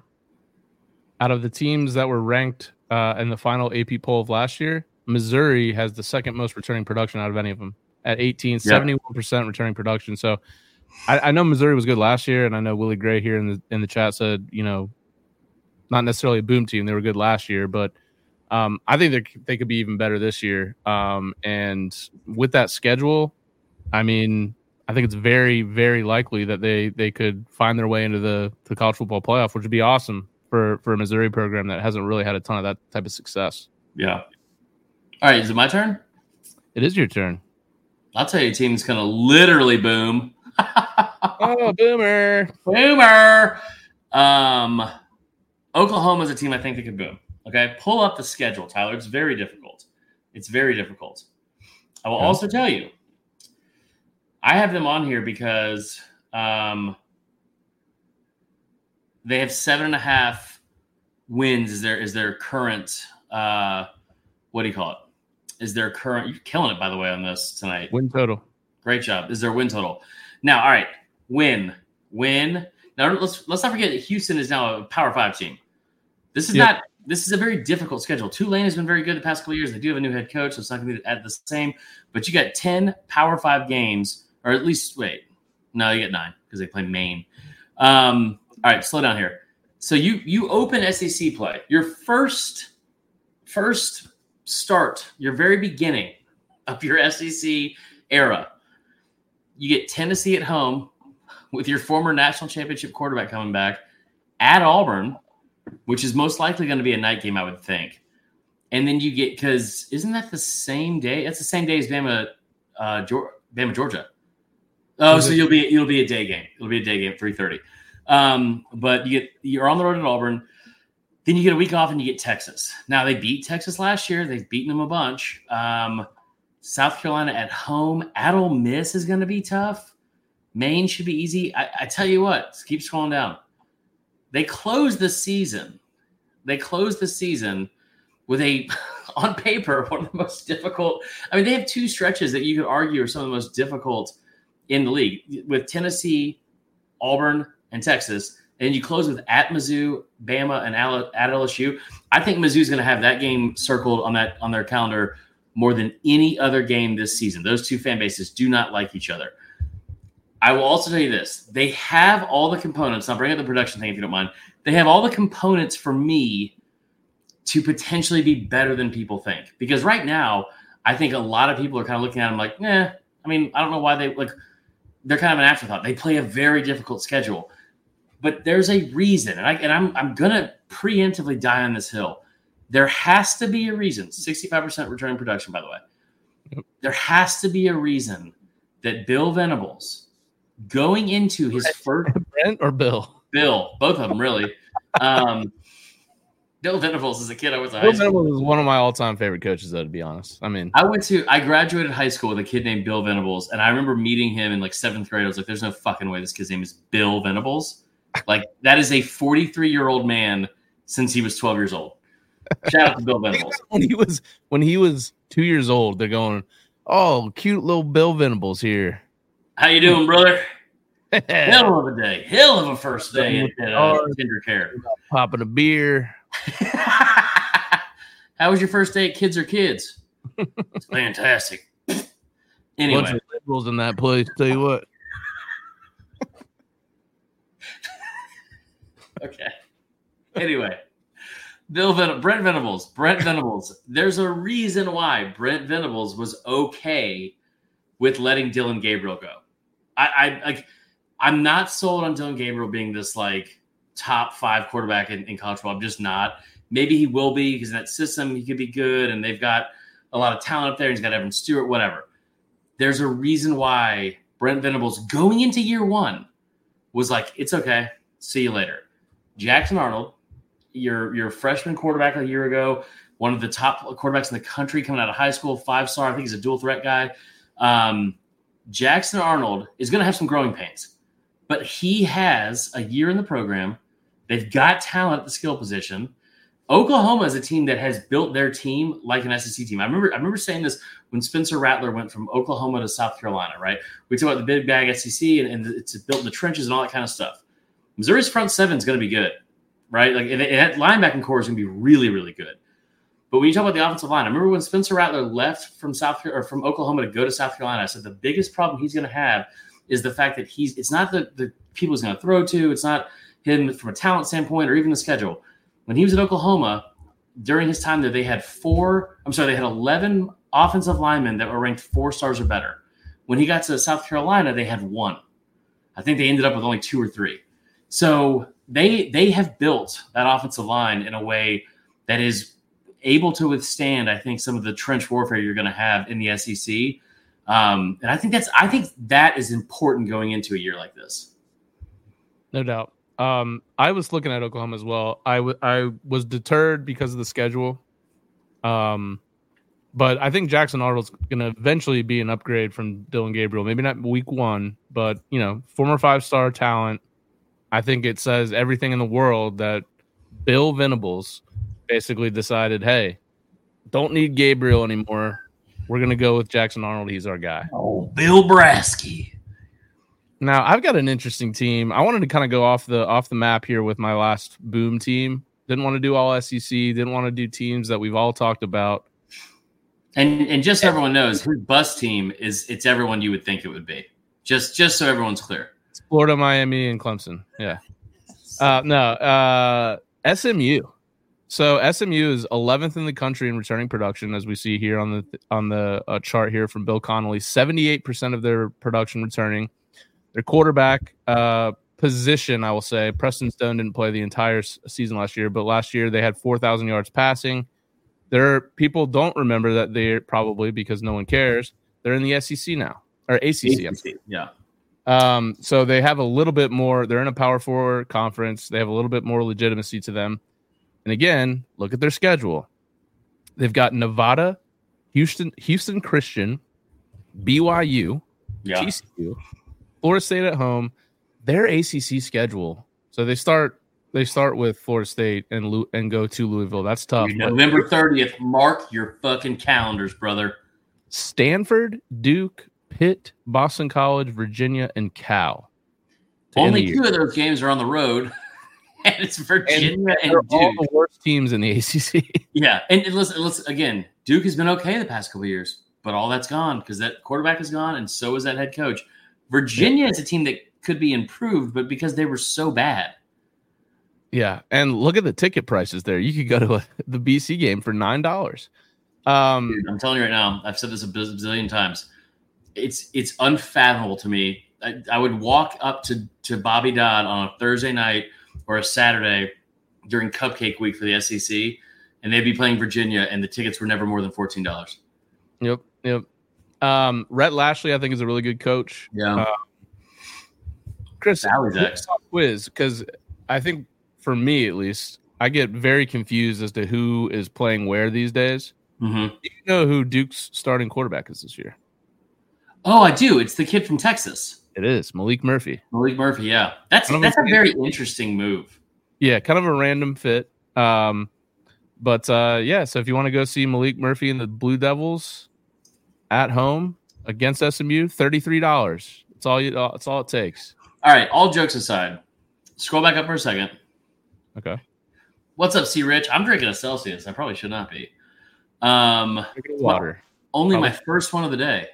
out of the teams that were ranked uh, in the final A P poll of last year, Missouri has the second most returning production out of any of them at eighteen, yep. seventy-one percent returning production. So I, I know Missouri was good last year, and I know Willie Gray here in the in the chat said, you know, not necessarily a boom team. They were good last year, but um, I think they they could be even better this year. Um, and with that schedule, I mean, I think it's very, very likely that they they could find their way into the, the college football playoff, which would be awesome for, for a Missouri program that hasn't really had a ton of that type of success. Yeah. All right, is it my turn? It is your turn. I'll tell you, a team that's going to literally boom. Oh, boomer. Boomer. Um, Oklahoma is a team I think that could boom. Okay, pull up the schedule, Tyler. It's very difficult. It's very difficult. I will okay. also tell you, I have them on here because um, they have seven and a half wins. Is their is their current? Uh, what do you call it? Is their current? You're killing it, by the way, on this tonight. Win total. Great job. Is their win total? Now, all right, win, win. Now let's let's not forget that Houston is now a Power Five team. This is yep. not. This is a very difficult schedule. Tulane has been very good the past couple of years. They do have a new head coach, so it's not going to be at the same. But you got ten Power Five games, or at least wait, no, you get nine because they play Maine. Um, all right, slow down here. So you you open S E C play. Your first first start, your very beginning of your S E C era. You get Tennessee at home with your former national championship quarterback coming back at Auburn, which is most likely going to be a night game, I would think. And then you get, because isn't that the same day? That's the same day as Bama, uh, Georgia, Bama, Georgia. Oh, so you'll be it'll be a day game. It'll be a day game, three thirty. Um, but you get you're on the road at Auburn. Then you get a week off and you get Texas. Now they beat Texas last year. They've beaten them a bunch. Um, South Carolina at home. At Ole Miss is going to be tough. Maine should be easy. I, I tell you what, keep scrolling down. They close the season. They close the season with a, on paper, one of the most difficult. I mean, they have two stretches that you could argue are some of the most difficult in the league with Tennessee, Auburn, and Texas. And you close with at Mizzou, Bama, and at L S U. I think Mizzou's going to have that game circled on that on their calendar more than any other game this season. Those two fan bases do not like each other. I will also tell you this. They have all the components. I'll bring up the production thing if you don't mind. They have all the components for me to potentially be better than people think. Because right now, I think a lot of people are kind of looking at them like, nah, I mean, I don't know why they like they're kind of an afterthought. They play a very difficult schedule. But there's a reason. And, I, and I'm, I'm going to preemptively die on this hill. There has to be a reason. sixty-five percent returning production, by the way. Yep. There has to be a reason that Bill Venables, going into his first Brent or Bill? Bill, both of them really. Um, Bill Venables as a kid, I was a Bill high school. Venables is one of my all-time favorite coaches, though, to be honest. I mean, I went to I graduated high school with a kid named Bill Venables, and I remember meeting him in like seventh grade. I was like, "There's no fucking way this kid's name is Bill Venables." Like that is a forty-three-year-old man since he was twelve years old. Shout out to Bill Venables. when he was when he was two years old, they're going, "Oh, cute little Bill Venables here." How you doing, brother? Hell of a day. Hell of a first day at, at uh, Tender Care. Popping a beer. How was your first day at Kids Are Kids? It's fantastic. Anyway. Bunch of liberals in that place, tell you what. Okay. Anyway. Bill Ven- Brent Venables. Brent Venables. There's a reason why Brent Venables was okay with letting Dillon Gabriel go. I, I like I'm not sold on Dillon Gabriel being this like top five quarterback in, in college football. I'm just not. Maybe he will be because in that system he could be good and they've got a lot of talent up there. He's got Evan Stewart, whatever. There's a reason why Brent Venables going into year one was like, it's okay. See you later. Jackson Arnold, your your freshman quarterback a year ago, one of the top quarterbacks in the country coming out of high school, five-star. I think he's a dual threat guy. Um, Jackson Arnold is going to have some growing pains, but he has a year in the program. They've got talent at the skill position. Oklahoma is a team that has built their team like an S E C team. I remember I remember saying this when Spencer Rattler went from Oklahoma to South Carolina, right? We talk about the big bag S E C and, and it's built in the trenches and all that kind of stuff. Missouri's front seven is going to be good, right? Like and, and that linebacking core is going to be really, really good. But when you talk about the offensive line, I remember when Spencer Rattler left from South or from Oklahoma to go to South Carolina, I said the biggest problem he's going to have is the fact that he's it's not the, the people he's going to throw to, it's not him from a talent standpoint or even the schedule. When he was at Oklahoma, during his time there, they had four, I'm sorry, they had eleven offensive linemen that were ranked four stars or better. When he got to South Carolina, they had one. I think they ended up with only two or three. So they they have built that offensive line in a way that is able to withstand, I think, some of the trench warfare you're going to have in the S E C. Um, and I think that's I think that is important going into a year like this. No doubt. Um, I was looking at Oklahoma as well. I, w- I was deterred because of the schedule. Um, but I think Jackson Arnold's going to eventually be an upgrade from Dylan Gabriel. Maybe not week one, but, you know, former five-star talent. I think it says everything in the world that Bill Venables basically decided, hey, don't need Gabriel anymore. We're going to go with Jackson Arnold. He's our guy. Oh, Bill Brasky. Now, I've got an interesting team. I wanted to kind of go off the off the map here with my last boom team. Didn't want to do all S E C. Didn't want to do teams that we've all talked about. And and just so everyone knows, his bus team is it's everyone you would think it would be. Just just so everyone's clear. It's Florida, Miami, and Clemson. Yeah. Uh, no, uh, S M U. So S M U is eleventh in the country in returning production, as we see here on the on the uh, chart here from Bill Connolly. seventy-eight percent of their production returning. Their quarterback uh, position, I will say, Preston Stone didn't play the entire season last year, but last year they had four thousand yards passing. There, people don't remember that they're probably because no one cares. They're in the S E C now, or A C C. A C C, yeah. Um, so they have a little bit more. They're in a Power Four conference. They have a little bit more legitimacy to them. And again, look at their schedule. They've got Nevada, Houston, Houston Christian, B Y U, yeah. T C U, Florida State at home. Their A C C schedule. So they start. They start with Florida State and Lu- and go to Louisville. That's tough. November thirtieth. Mark your fucking calendars, brother. Stanford, Duke, Pitt, Boston College, Virginia, and Cal. Only two of those games are on the road, and it's Virginia and, and they're Duke. All the worst teams in the A C C. Yeah, and, and listen, listen, again, Duke has been okay the past couple of years, but all that's gone because that quarterback is gone, and so is that head coach. Virginia yeah. is a team that could be improved, but because they were so bad. Yeah, and look at the ticket prices there. You could go to a, the B C game for nine dollars. Um, Dude, I'm telling you right now, I've said this a bazillion times. It's it's unfathomable to me. I, I would walk up to, to Bobby Dodd on a Thursday night or a Saturday during Cupcake Week for the S E C, and they'd be playing Virginia, and the tickets were never more than fourteen dollars. Yep, yep. Um, Rhett Lashley, I think, is a really good coach. Yeah. Uh, Chris, quiz, because I think for me at least, I get very confused as to who is playing where these days. Mm-hmm. Do you know who Duke's starting quarterback is this year? Oh, I do. It's the kid from Texas. It is Malik Murphy. Malik Murphy, yeah. That's that's a very interesting move. Yeah, kind of a random fit. Um, but uh, yeah, so if you want to go see Malik Murphy and the Blue Devils at home against S M U, thirty-three dollars. That's all you. That's all it takes. All right. All jokes aside, scroll back up for a second. Okay. What's up, C. Rich? I'm drinking a Celsius. I probably should not be. Um, drinking water. Only probably. My first one of the day.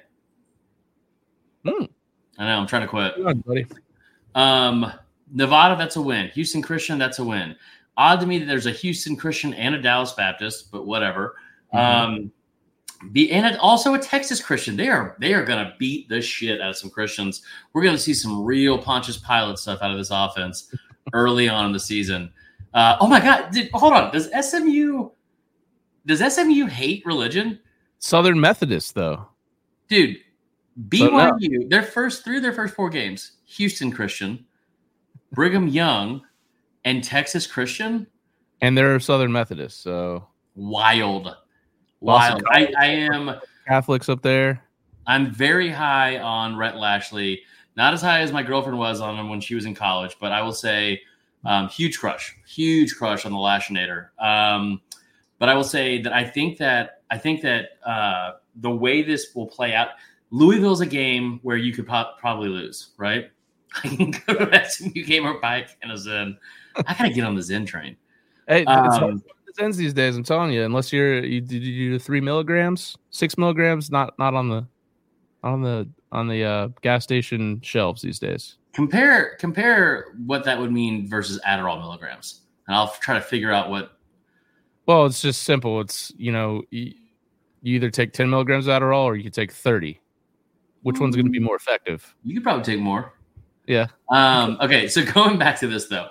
Hmm. I know. I'm trying to quit. Come on, buddy. Um, Nevada, that's a win. Houston Christian, that's a win. Odd to me that there's a Houston Christian and a Dallas Baptist, but whatever. Mm-hmm. Um, be and also a Texas Christian. They are they are going to beat the shit out of some Christians. We're going to see some real Pontius Pilate stuff out of this offense early on in the season. Uh, oh my God! Did, hold on. Does S M U does S M U hate religion? Southern Methodist, though, dude. B Y U, their first through their first four games, Houston Christian, Brigham Young, and Texas Christian, and they're Southern Methodist. So wild, wild. I, I am Catholics up there. I'm very high on Rhett Lashley. Not as high as my girlfriend was on him when she was in college, but I will say, um, huge crush, huge crush on the Lashinator. Um, but I will say that I think that I think that uh, the way this will play out. Louisville's a game where you could po- probably lose, right? I can go to an S M U game or buy a Zen. I gotta get on the Zen train. Hey, um, it's hard the Zens these days. I'm telling you, unless you're you do you do three milligrams, six milligrams, not not on the on the on the uh, gas station shelves these days. Compare compare what that would mean versus Adderall milligrams, and I'll try to figure out what. Well, it's just simple. It's you know you, you either take ten milligrams of Adderall or you can take thirty. Which one's going to be more effective? You could probably take more. Yeah. Um, okay, so going back to this, though.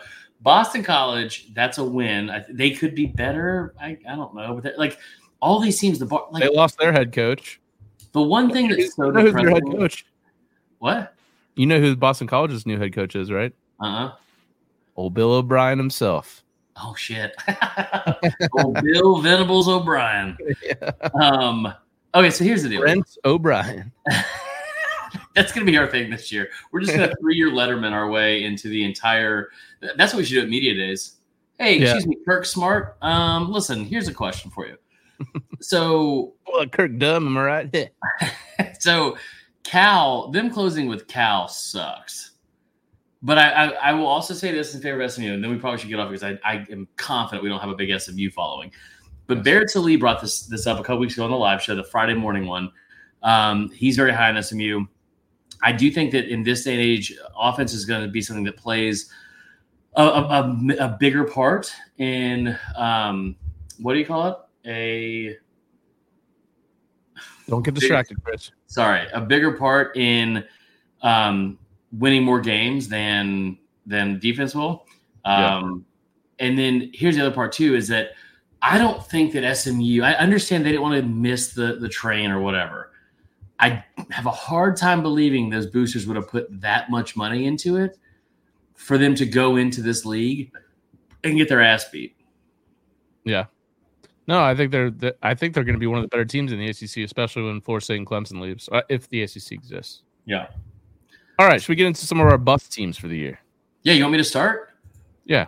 Boston College, that's a win. I, they could be better. I, I don't know, but like all these teams, the bar, like they lost their head coach. The one thing that's so you know who's their head depressing. coach? What? You know who Boston College's new head coach is, right? Uh huh. Old Bill O'Brien himself. Oh shit. Old Bill Venables O'Brien. Yeah. Um. Okay, so here's the deal. Brent O'Brien. That's going to be our thing this year. We're just going to three-year Letterman our way into the entire – that's what we should do at Media Days. Hey, yeah. excuse me, Kirk Smart. Um, listen, here's a question for you. So – well, Kirk Dumb, am I right? So Cal, them closing with Cal sucks. But I, I, I will also say this in favor of S M U, and then we probably should get off because I, I am confident we don't have a big S M U following. But Barrett Sallee brought this, this up a couple weeks ago on the live show, the Friday morning one. Um, he's very high in S M U. I do think that in this day and age, offense is going to be something that plays a, a, a bigger part in um, what do you call it? A don't get distracted, Chris. Sorry, a bigger part in um, winning more games than than defense will. Um, yeah. And then here's the other part too: is that I don't think that S M U. I understand they didn't want to miss the the train or whatever. I have a hard time believing those boosters would have put that much money into it for them to go into this league and get their ass beat. Yeah. No, I think they're I think they're going to be one of the better teams in the A C C, especially when Florida State and Clemson leaves, if the A C C exists. Yeah. All right, should we get into some of our bust teams for the year? Yeah, you want me to start? Yeah.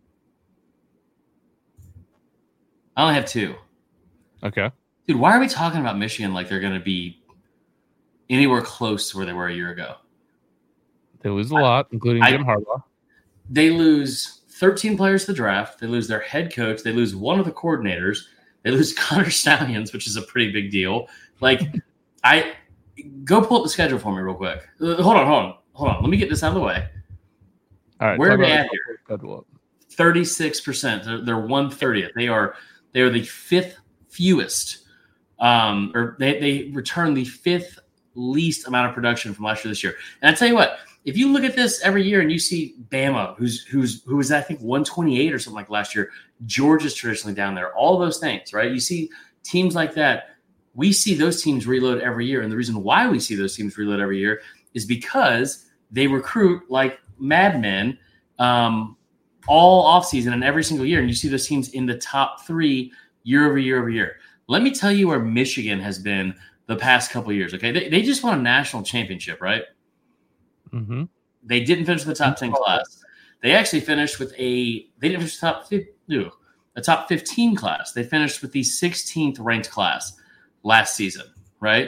I only have two. Okay. Dude, why are we talking about Michigan like they're going to be anywhere close to where they were a year ago? They lose a lot, including I, Jim Harbaugh. They lose thirteen players to the draft. They lose their head coach. They lose one of the coordinators. They lose Connor Stallions, which is a pretty big deal. Like, I go pull up the schedule for me real quick. Uh, hold on, hold on, hold on. Let me get this out of the way. All right, where are they at here? thirty-six percent. They're, they're one thirtieth. They are they are the fifth fewest, um, or they they return the fifth least amount of production from last year this year. And I tell you what, if you look at this every year and you see Bama, who's who's who was I think one twenty-eight or something like last year, Georgia's traditionally down there, all those things, right? You see teams like that. We see those teams reload every year, and the reason why we see those teams reload every year is because they recruit like madmen um, all offseason and every single year, and you see those teams in the top three year over year over year. Let me tell you where Michigan has been the past couple of years, okay? They, they just won a national championship, right? Mm-hmm. They didn't finish with the top ten class. They actually finished with a – they didn't finish the top, no, a top fifteen class. They finished with the sixteenth ranked class last season, right?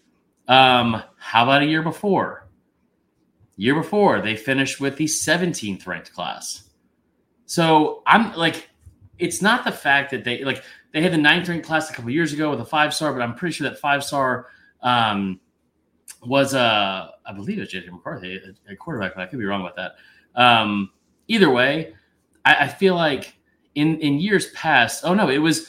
Um, how about a year before? Year before, they finished with the seventeenth ranked class. So I'm like, it's not the fact that they like they had the ninth ranked class a couple of years ago with a five star, but I'm pretty sure that five star um, was uh, I believe it was J J McCarthy, a, a quarterback, but I could be wrong about that. Um, either way, I, I feel like in in years past, oh no, it was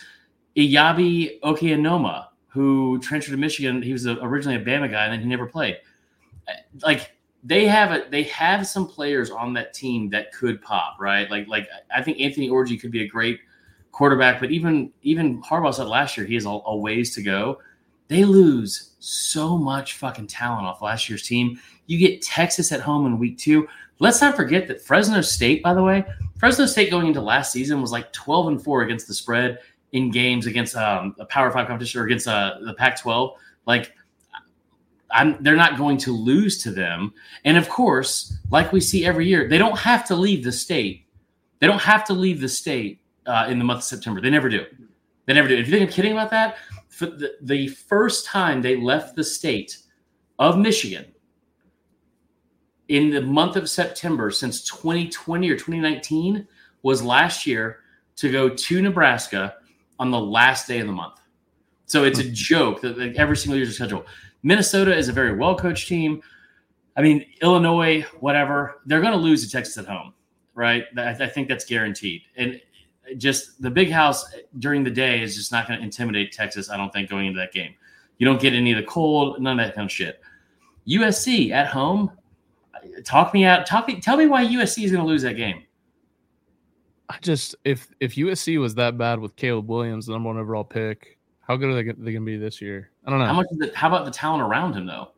Iyabi Okeanoma who transferred to Michigan. He was a, originally a Bama guy, and then he never played. Like. They have a they have some players on that team that could pop, right? Like like I think Anthony Orji could be a great quarterback, but even even Harbaugh said last year he has a, a ways to go. They lose so much fucking talent off last year's team. You get Texas at home in week two. Let's not forget that Fresno State, by the way, Fresno State going into last season was like twelve and four against the spread in games against um, a Power Five competition or against uh, the Pac twelve. Like. I'm, they're not going to lose to them. And, of course, like we see every year, they don't have to leave the state. They don't have to leave the state uh, in the month of September. They never do. They never do. If you think I'm kidding about that, for the, the first time they left the state of Michigan in the month of September since twenty twenty or twenty nineteen was last year to go to Nebraska on the last day of the month. So it's a joke that like, every single year's schedule. Minnesota is a very well-coached team. I mean, Illinois, whatever, they're going to lose to Texas at home, right? I, I think that's guaranteed. And just the big house during the day is just not going to intimidate Texas, I don't think, going into that game. You don't get any of the cold, none of that kind of shit. U S C at home, talk me out. Talk me, tell me why U S C is going to lose that game. just if if U S C was that bad with Caleb Williams, the number one overall pick, how good are they, they going to be this year? I don't know. How much is it? How about the talent around him, though?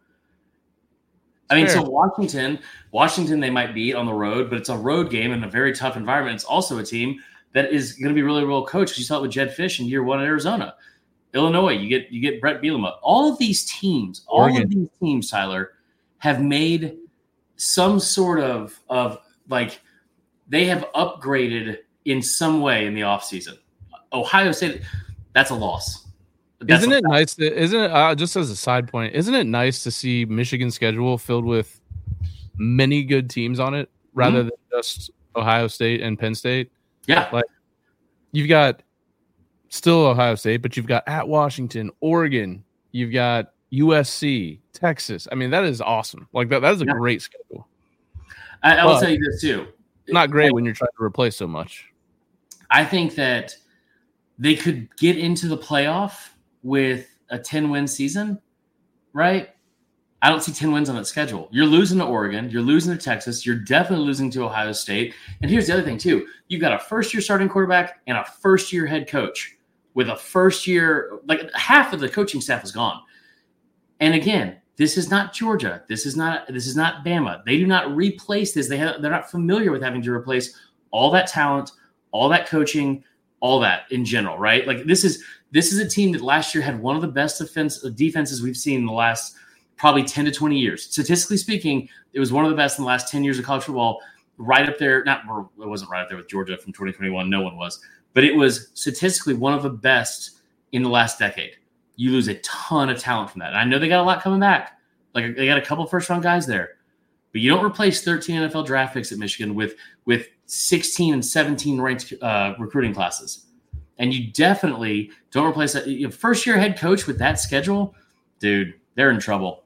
I mean, Fair. so Washington, Washington, they might beat on the road, but it's a road game in a very tough environment. It's also a team that is going to be really well coached. You saw it with Jed Fish in year one in Arizona. Illinois, you get you get Brett Bielema. All of these teams, all Oregon. of these teams, Tyler, have made some sort of of like they have upgraded in some way in the offseason. Ohio State, that's a loss. That's Isn't a, it nice? To, isn't it uh, just as a side point? Isn't it nice to see Michigan's schedule filled with many good teams on it, rather mm-hmm. than just Ohio State and Penn State? Yeah, like you've got still Ohio State, but you've got at Washington, Oregon, you've got U S C, Texas. I mean, that is awesome. Like that, that is a yeah. great schedule. I, I will tell you this too. Not great like, when you're trying to replace so much. I think that they could get into the playoff with a ten-win season, right? I don't see ten wins on that schedule. You're losing to Oregon. You're losing to Texas. You're definitely losing to Ohio State. And here's the other thing, too. You've got a first-year starting quarterback and a first-year head coach with a first-year – like half of the coaching staff is gone. And, again, this is not Georgia. This is not this is not Bama. They do not replace this. They have, they're not familiar with having to replace all that talent, all that coaching, all that in general, right? Like this is this is a team that last year had one of the best defense, defenses we've seen in the last – probably ten to twenty years. Statistically speaking, it was one of the best in the last ten years of college football, right up there. Not, it wasn't right up there with Georgia from twenty twenty-one. No one was. But it was statistically one of the best in the last decade. You lose a ton of talent from that. And I know they got a lot coming back. Like they got a couple first-round guys there. But you don't replace thirteen N F L draft picks at Michigan with, with sixteen and seventeen ranked uh, recruiting classes. And you definitely don't replace that. You know, first-year head coach with that schedule, dude, they're in trouble.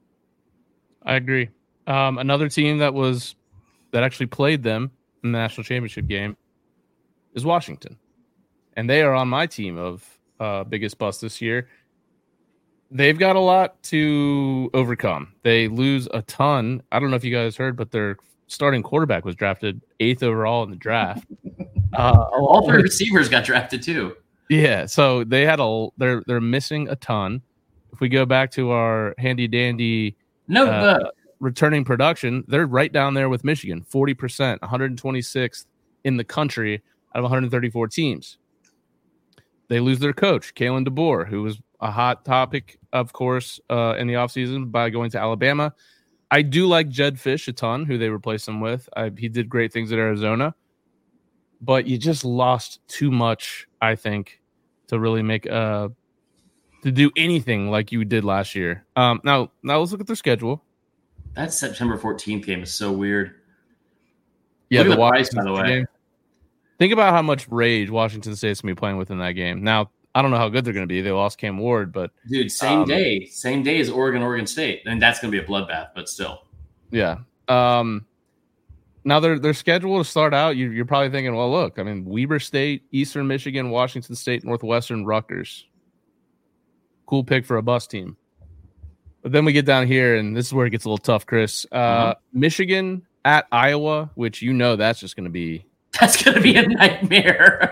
I agree. Um, another team that was that actually played them in the national championship game is Washington, and they are on my team of uh, biggest bust this year. They've got a lot to overcome. They lose a ton. I don't know if you guys heard, but their starting quarterback was drafted eighth overall in the draft. Uh, all their receivers got drafted too. Yeah, so they had a they're they're missing a ton. If we go back to our handy dandy. No, uh, returning production, they're right down there with Michigan, forty percent, one hundred twenty-sixth in the country out of one hundred thirty-four teams. They lose their coach, Kalen DeBoer, who was a hot topic, of course, uh, in the offseason by going to Alabama. I do like Jed Fish a ton, who they replaced him with. I, he did great things at Arizona. But you just lost too much, I think, to really make a to do anything like you did last year. Um, now, now let's look at their schedule. That September fourteenth game is so weird. Yeah, look the, the Washington price, by the way. Game. Think about how much rage Washington State's going to be playing with in that game. Now, I don't know how good they're going to be. They lost Cam Ward, but dude, same um, day, same day as Oregon, Oregon State, and that's going to be a bloodbath. But still, yeah. Um, now their their schedule to start out, you, you're probably thinking, well, look, I mean, Weber State, Eastern Michigan, Washington State, Northwestern, Rutgers. Cool pick for a bus team. But then we get down here, and this is where it gets a little tough, Chris. Uh, uh-huh. Michigan at Iowa, which you know that's just going to be that's going to be a nightmare.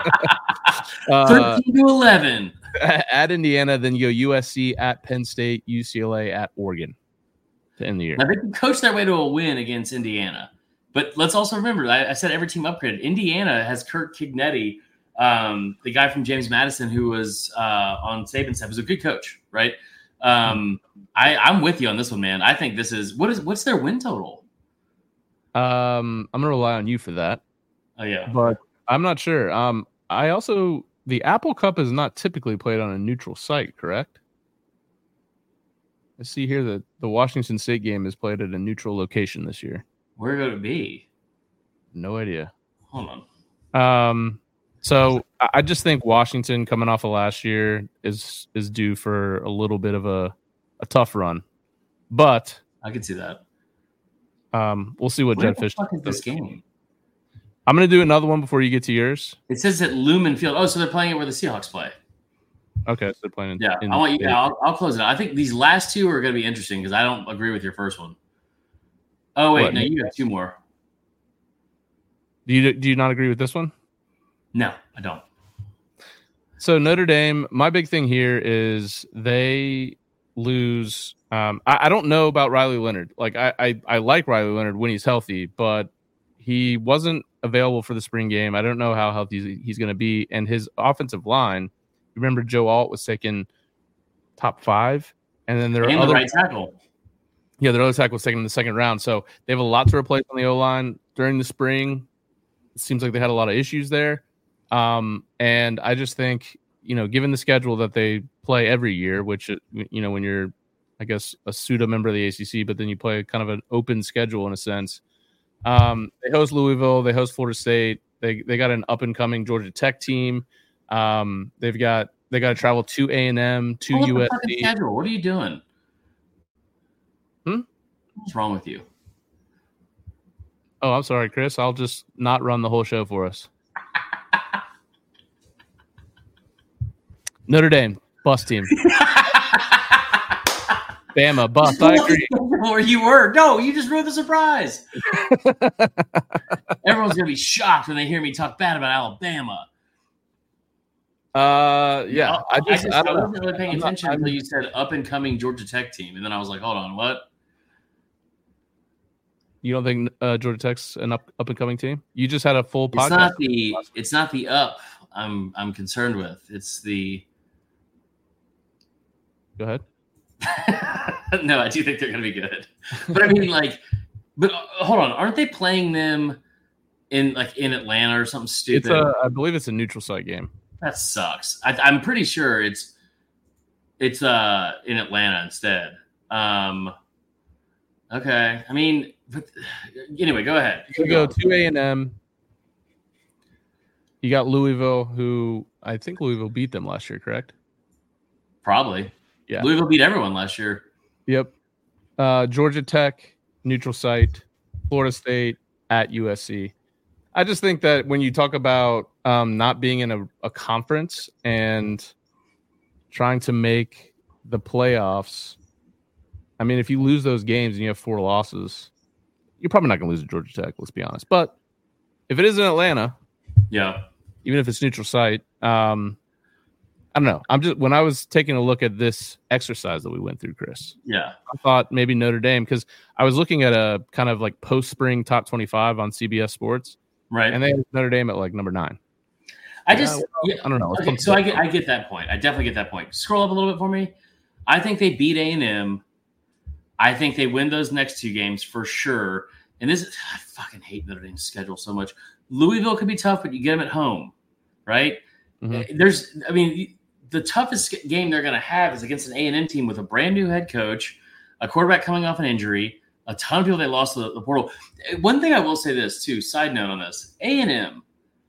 uh, Thirteen to eleven at Indiana. Then you go U S C at Penn State, U C L A at Oregon to end the year. Now they can coach their way to a win against Indiana, but let's also remember I, I said every team upgraded. Indiana has Kirk Kignetti. Um, the guy from James Madison who was uh, on Saban's staff was a good coach, right? Um, I, I'm with you on this one, man. I think this is what is what's their win total? Um, I'm gonna rely on you for that. Oh yeah, but I'm not sure. Um, I also the Apple Cup is not typically played on a neutral site, correct? I see here that the Washington State game is played at a neutral location this year. Where would it be? No idea. Hold on. Um. So I just think Washington coming off of last year is is due for a little bit of a, a tough run, but I can see that. Um, we'll see what Where Jed Fish does this game. I'm going to do another one before you get to yours. It says at Lumen Field. Oh, so they're playing it where the Seahawks play. Okay, so they're playing. In, yeah, in I want you. Yeah, I'll, I'll close it out. I think these last two are going to be interesting because I don't agree with your first one. Oh wait, what? no, you have two more. Do you do you not agree with this one? No, I don't. So Notre Dame, my big thing here is they lose. Um, I, I don't know about Riley Leonard. Like I, I, I like Riley Leonard when he's healthy, but he wasn't available for the spring game. I don't know how healthy he's going to be. And his offensive line, remember Joe Alt was taken top five, and then there are and other the right tackle. Yeah, their other tackle was taken in the second round. So they have a lot to replace on the O-line during the spring. It seems like they had a lot of issues there. Um, and I just think, you know, given the schedule that they play every year, which, you know, when you're, I guess, a pseudo member of the A C C, but then you play kind of an open schedule in a sense. Um, they host Louisville. They host Florida State. They they got an up-and-coming Georgia Tech team. Um, they've got they got to travel to A and M, to Pull U S up the C. schedule. What are you doing? Hmm? What's wrong with you? Oh, I'm sorry, Chris. I'll just not run the whole show for us. Notre Dame, bust team. Bama, bust. I agree. Or you were. No, you just ruined the surprise. Everyone's going to be shocked when they hear me talk bad about Alabama. Uh, yeah. I, I, I, just, just, I, I don't wasn't know. really paying I'm attention not, until you said up-and-coming Georgia Tech team. And then I was like, hold on, what? You don't think uh, Georgia Tech's an up, up-and-coming team? You just had a full It's podcast. not the it's not the up I'm I'm concerned with. It's the Go ahead. No, I do think they're going to be good. But I mean, like, but uh, hold on, aren't they playing them in like in Atlanta or something stupid? It's a, I believe it's a neutral site game. That sucks. I, I'm pretty sure it's it's uh in Atlanta instead. Um, okay, I mean, but anyway, go ahead. You go to A and M. You got Louisville, who I think Louisville beat them last year, correct? Probably. Yeah. Louisville beat everyone last year. Yep. Uh, Georgia Tech, neutral site. Florida State at U S C. I just think that when you talk about um, not being in a, a conference and trying to make the playoffs, I mean, if you lose those games and you have four losses, you're probably not going to lose to Georgia Tech, let's be honest. But if it is in Atlanta, yeah, even if it's neutral site, um, I don't know. I'm just when I was taking a look at this exercise that we went through, Chris. Yeah, I thought maybe Notre Dame, because I was looking at a kind of like post-spring top twenty-five on C B S Sports, right? And they have Notre Dame at like number nine. I just, uh, yeah, I don't know. Okay, so I get, I get that point. I definitely get that point. Scroll up a little bit for me. I think they beat A and M. I think they win those next two games for sure. And this, I fucking hate Notre Dame's schedule so much. Louisville could be tough, but you get them at home, right? Mm-hmm. There's, I mean, the toughest game they're going to have is against an A and M team with a brand new head coach, a quarterback coming off an injury, a ton of people they lost to the, the portal. One thing I will say this too, side note on this, A and M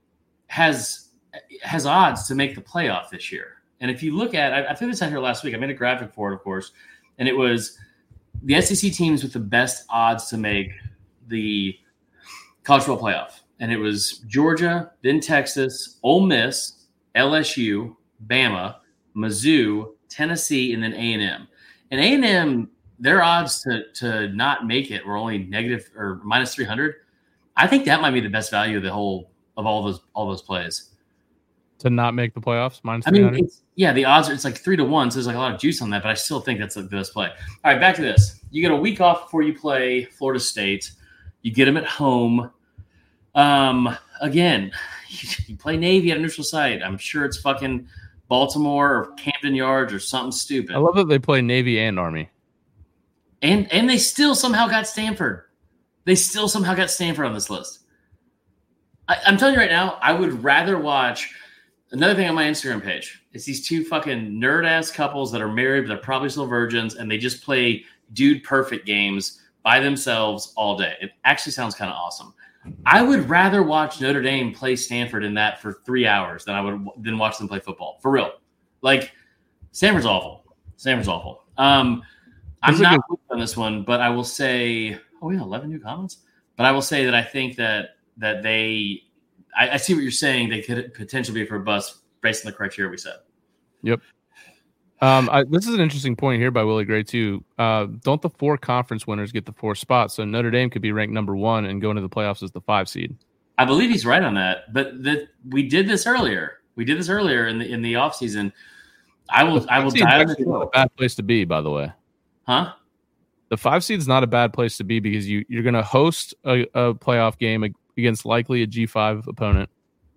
has has odds to make the playoff this year. And if you look at, I, I threw this out here last week. I made a graphic for it, of course, and it was the S E C teams with the best odds to make the college football playoff. And it was Georgia, then Texas, Ole Miss, L S U, Bama, Mizzou, Tennessee, and then A and M. And A and M, their odds to to not make it were only negative or minus three hundred. I think that might be the best value of the whole of all those all those plays. To not make the playoffs, minus I mean, it's, yeah, the odds are it's like three to one, so there's like a lot of juice on that. But I still think that's the best play. All right, back to this. You get a week off before you play Florida State. You get them at home. Um, again, you, you play Navy at a neutral site. I'm sure it's fucking Baltimore or Camden Yards or something stupid. I love that they play Navy and Army. And and they still somehow got Stanford. They still somehow got Stanford on this list. I, I'm telling you right now, I would rather watch another thing on my Instagram page. It's these two fucking nerd-ass couples that are married, but they're probably still virgins, and they just play dude perfect games by themselves all day. It actually sounds kind of awesome. I would rather watch Notre Dame play Stanford in that for three hours than I would than watch them play football. For real. Like, Stanford's awful. Stanford's awful. Um, I'm not good on this one, but I will say, oh, we have eleven new comments. But I will say that I think that that they, I, I see what you're saying. They could potentially be for a bust based on the criteria we said. Yep. Um, I, this is an interesting point here by Willie Gray too. Uh, don't the four conference winners get the four spots? So Notre Dame could be ranked number one and go into the playoffs as the five seed. I believe he's right on that. But the, we did this earlier. We did this earlier in the in the offseason. I will I will dive into not a bad place to be, by the way. Huh? The five seed's not a bad place to be because you, you're going to host a, a playoff game against likely a G five opponent.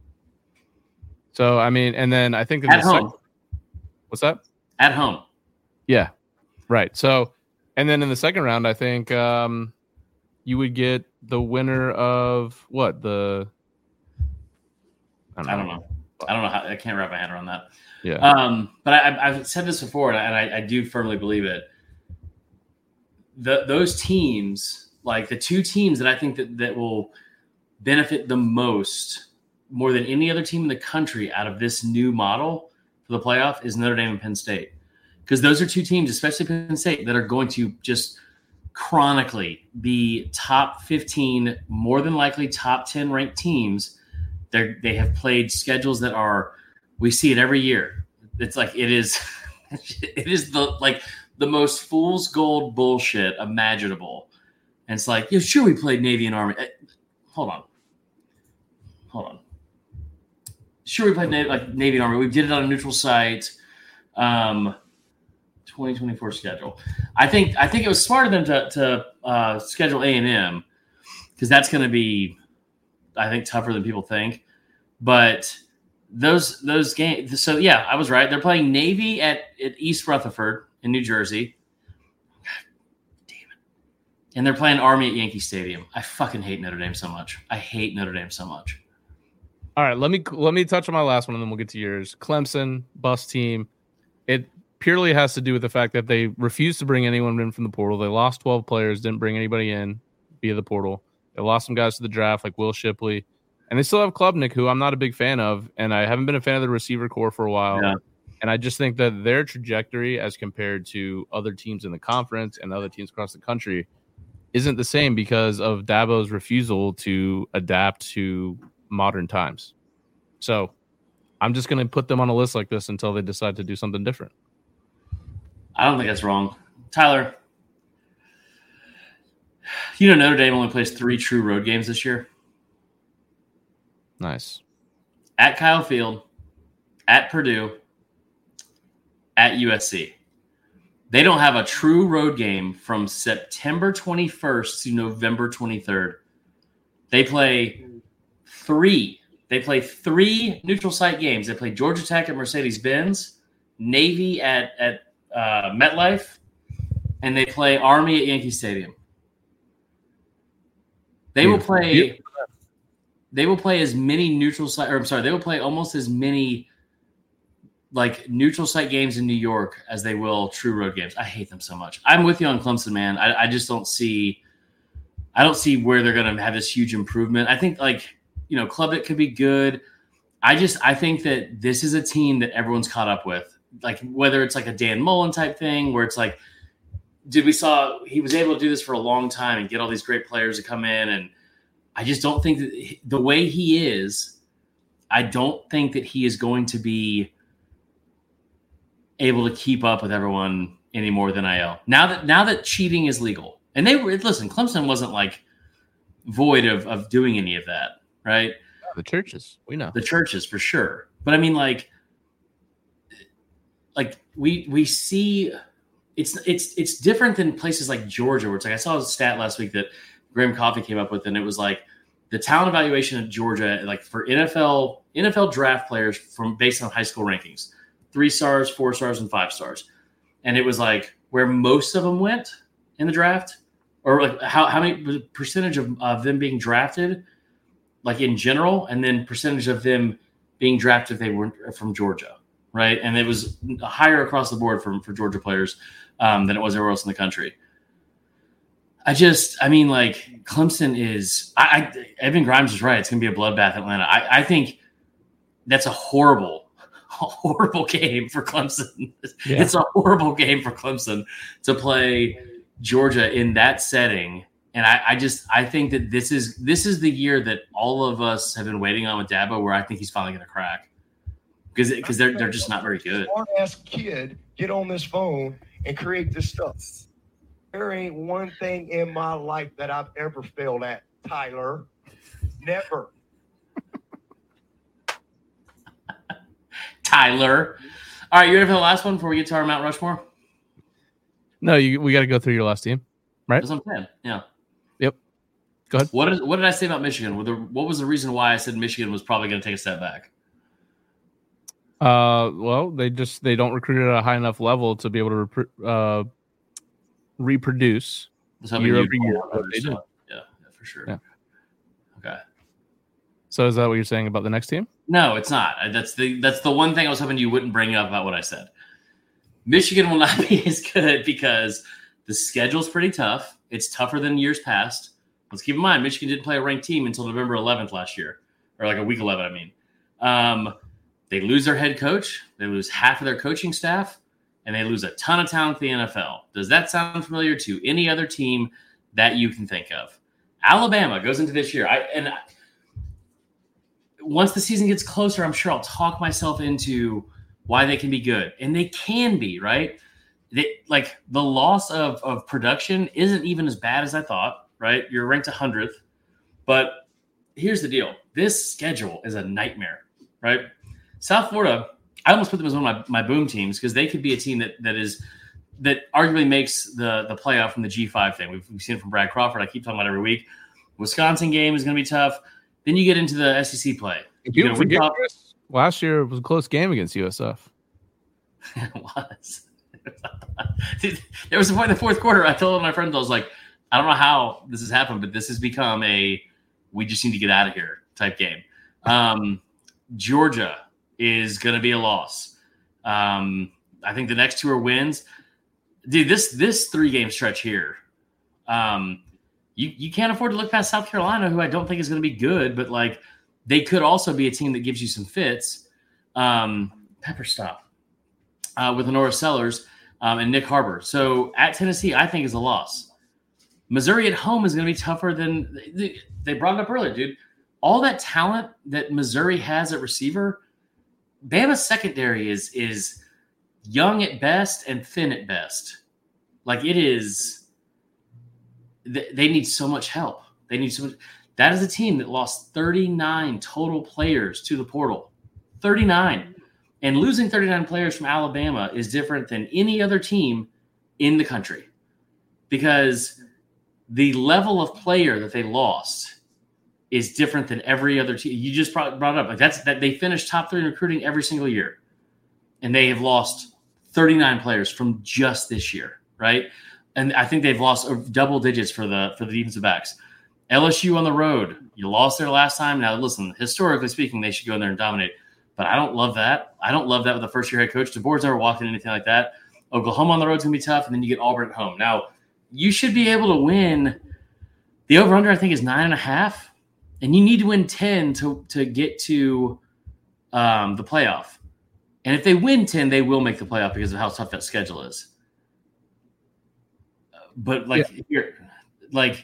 So, I mean, and then I think in at the home. Second, what's that? At home. Yeah, right. So, and then in the second round, I think um, you would get the winner of what? The I don't know. I don't know. I don't know how I can't wrap my head around that. Yeah. Um, but I, I've said this before, and I, I do firmly believe it. The, those teams, like the two teams that I think that, that will benefit the most, more than any other team in the country out of this new model for the playoff, is Notre Dame and Penn State. Because those are two teams, especially Penn State, that are going to just chronically be top fifteen, more than likely top ten ranked teams. They they have played schedules that are, we see it every year. It's like it is, it is the like the most fool's gold bullshit imaginable. And it's like, yeah, sure, we played Navy and Army. Hold on, hold on. Sure, we played Navy, like Navy and Army. We did it on a neutral site. Um, twenty twenty-four schedule. I think I think it was smart of them to to uh, schedule A and M because that's going to be, I think, tougher than people think. But those those games. So yeah, I was right. They're playing Navy at, at East Rutherford in New Jersey. God damn it! And they're playing Army at Yankee Stadium. I fucking hate Notre Dame so much. I hate Notre Dame so much. All right, let me let me touch on my last one, and then we'll get to yours. Clemson, bus team. It purely has to do with the fact that they refused to bring anyone in from the portal. They lost twelve players, didn't bring anybody in via the portal. They lost some guys to the draft, like Will Shipley. And they still have Klubnik, who I'm not a big fan of, and I haven't been a fan of the receiver core for a while. Yeah. And I just think that their trajectory as compared to other teams in the conference and other teams across the country isn't the same because of Dabo's refusal to adapt to modern times. So I'm just going to put them on a list like this until they decide to do something different. I don't think that's wrong. Tyler, you know Notre Dame only plays three true road games this year. Nice. At Kyle Field, at Purdue, at U S C. They don't have a true road game from September twenty-first to November twenty-third. They play three. They play three neutral site games. They play Georgia Tech at Mercedes-Benz, Navy at, at uh, MetLife, and they play Army at Yankee Stadium. They will play they will play as many neutral site or I'm sorry, they will play almost as many like neutral site games in New York as they will true road games. I hate them so much. I'm with you on Clemson, man. I, I just don't see I don't see where they're gonna have this huge improvement. I think like you know, Klubnik could be good. I just I think that this is a team that everyone's caught up with. Like whether it's like a Dan Mullen type thing where it's like, did we saw he was able to do this for a long time and get all these great players to come in, and I just don't think that the way he is, I don't think that he is going to be able to keep up with everyone any more than N I L. Now that now that cheating is legal, and they were listen, Clemson wasn't like void of of doing any of that. Right? The churches, we know. The churches for sure. But I mean, like, like we we see it's it's it's different than places like Georgia, where it's like I saw a stat last week that Graham Coffey came up with, and it was like the talent evaluation of Georgia, like for N F L N F L draft players from based on high school rankings, three stars, four stars, and five stars. And it was like where most of them went in the draft, or like how, how many percentage of, of them being drafted like in general, and then percentage of them being drafted if they weren't from Georgia, right? And it was higher across the board for, for Georgia players um, than it was everywhere else in the country. I just, I mean, like Clemson is, I, I Evan Grimes is right. It's going to be a bloodbath Atlanta. I, I think that's a horrible, horrible game for Clemson. Yeah. It's a horrible game for Clemson to play Georgia in that setting. And I, I just I think that this is this is the year that all of us have been waiting on with Dabo, where I think he's finally going to crack because because they're they're just not very good. Smart ass kid, get on this phone and create this stuff. There ain't one thing in my life that I've ever failed at, Tyler. Never. Tyler. All right, you ready for the last one before we get to our Mount Rushmore? No, you, we got to go through your last team, right? That's what I'm saying. Yeah. Yep. Go ahead. What did, what did I say about Michigan? What, the, what was the reason why I said Michigan was probably going to take a step back? Uh, well, they just they don't recruit at a high enough level to be able to repro- uh, reproduce year over year. They do. Yeah, yeah, for sure. Yeah. Okay. So is that what you're saying about the next team? No, it's not. That's the that's the one thing I was hoping you wouldn't bring up about what I said. Michigan will not be as good because the schedule's pretty tough. It's tougher than years past. Let's keep in mind, Michigan didn't play a ranked team until November eleventh last year, or like a week eleven, I mean. Um, they lose their head coach. They lose half of their coaching staff, and they lose a ton of talent in the N F L. Does that sound familiar to any other team that you can think of? Alabama goes into this year. I and I, once the season gets closer, I'm sure I'll talk myself into why they can be good. And they can be, right? They, like the loss of, of production isn't even as bad as I thought, right? You're ranked one hundredth. But here's the deal. This schedule is a nightmare, right? South Florida, I almost put them as one of my, my boom teams because they could be a team that that is that arguably makes the, the playoff from the G five thing. We've, we've seen it from Brad Crawford. I keep talking about it every week. Wisconsin game is going to be tough. Then you get into the S E C play. If you don't forget, Chris, last year it was a close game against U S F. It was. There was a point in the fourth quarter. I told my friends, I was like, I don't know how this has happened, but this has become a we just need to get out of here type game. Um, Georgia is going to be a loss. Um, I think the next two are wins. Dude, this this three-game stretch here, um, you, you can't afford to look past South Carolina, who I don't think is going to be good, but like they could also be a team that gives you some fits. Um, Pepper stop uh, with Honora Sellers um, and Nick Harbor. So at Tennessee, I think is a loss. Missouri at home is going to be tougher than they, they brought it up earlier, dude. All that talent that Missouri has at receiver, Bama's secondary is is young at best and thin at best. Like it is, they need so much help. They need so much. That is a team that lost thirty-nine total players to the portal. thirty-nine. And losing thirty-nine players from Alabama is different than any other team in the country because the level of player that they lost is different than every other team. You just brought, brought it up. Like that's that they finished top three in recruiting every single year. And they have lost thirty-nine players from just this year, right? And I think they've lost double digits for the for the defensive backs. L S U on the road, you lost there last time. Now, listen, historically speaking, they should go in there and dominate. But I don't love that. I don't love that with a first-year head coach. DeBoer's never walked in anything like that. Oklahoma on the road is going to be tough, and then you get Auburn at home. Now, you should be able to win. The over-under, I think, is nine and a half, and you need to win ten to, to get to um, the playoff. And if they win ten, they will make the playoff because of how tough that schedule is. But, like, yeah. you're, like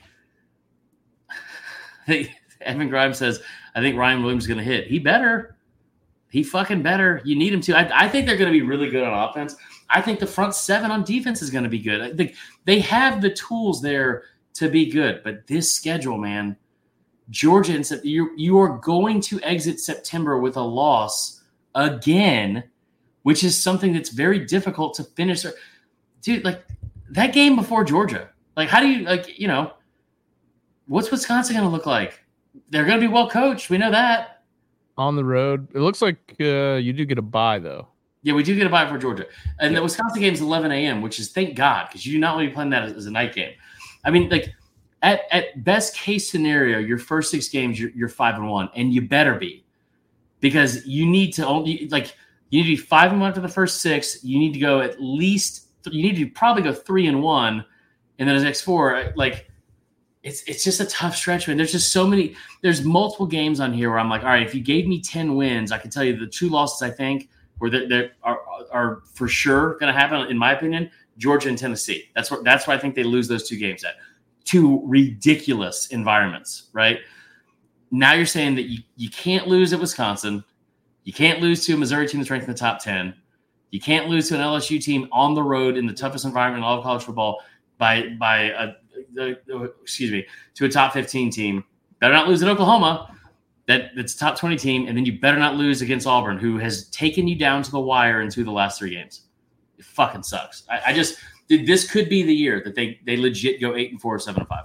Evan Grimes says, I think Ryan Williams is going to hit. He better. He fucking better. You need him to. I, I think they're going to be really good on offense. I think the front seven on defense is going to be good. I think they have the tools there to be good. But this schedule, man, Georgia, and you you are going to exit September with a loss again, which is something that's very difficult to finish. Dude, like that game before Georgia, like how do you like you know, what's Wisconsin going to look like? They're going to be well coached. We know that. On the road. It looks like uh, you do get a bye, though. Yeah, we do get a bye for Georgia. And yeah. The Wisconsin game is eleven a.m., which is thank God, because you do not want to be playing that as, as a night game. I mean, like, at, at best case scenario, your first six games, you're, you're five and one, and you better be. Because you need to only, like, you need to be five and one after the first six. You need to go at least, you need to probably go three and one, and then as next four, like, It's it's just a tough stretch, man. There's just so many. There's multiple games on here where I'm like, all right, if you gave me ten wins, I can tell you the two losses I think were that that are are for sure going to happen, in my opinion. Georgia and Tennessee. That's what that's why I think they lose those two games at. Two ridiculous environments, right? Now you're saying that you, you can't lose at Wisconsin, you can't lose to a Missouri team that's ranked in the top ten, you can't lose to an L S U team on the road in the toughest environment in all of college football by by a The, excuse me, to a top fifteen team. Better not lose at Oklahoma. that that's a top twenty team, and then you better not lose against Auburn, who has taken you down to the wire in two of the last three games. It fucking sucks. I, I just this could be the year that they they legit go eight and four, seven and five.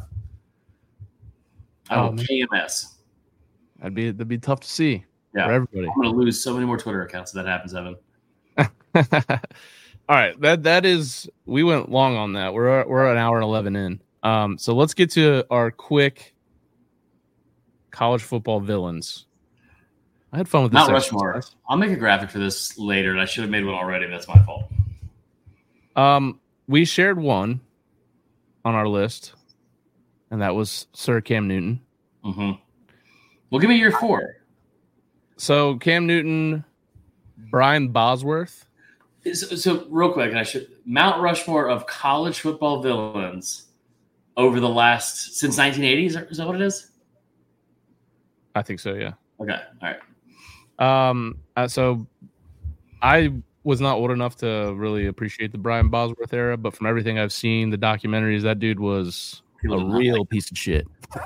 Oh, K M S. That'd be that'd be tough to see yeah. for everybody. I'm gonna lose so many more Twitter accounts if that happens, Evan. All right, that that is we went long on that. We're we're an hour and eleven in. Um, so let's get to our quick college football villains. I had fun with this. Mount Rushmore. I'll make a graphic for this later, and I should have made one already. But that's my fault. Um, we shared one on our list, and that was Sir Cam Newton. Mm-hmm. Well, give me your four. So Cam Newton, Brian Bosworth. So, so real quick, and I should Mount Rushmore of college football villains over the last since nineteen eighty. Is that, is that what it is? I think so. Yeah. Okay. All right. Um. Uh, so I was not old enough to really appreciate the Brian Bosworth era, but from everything I've seen, the documentaries, that dude was a real like piece of shit.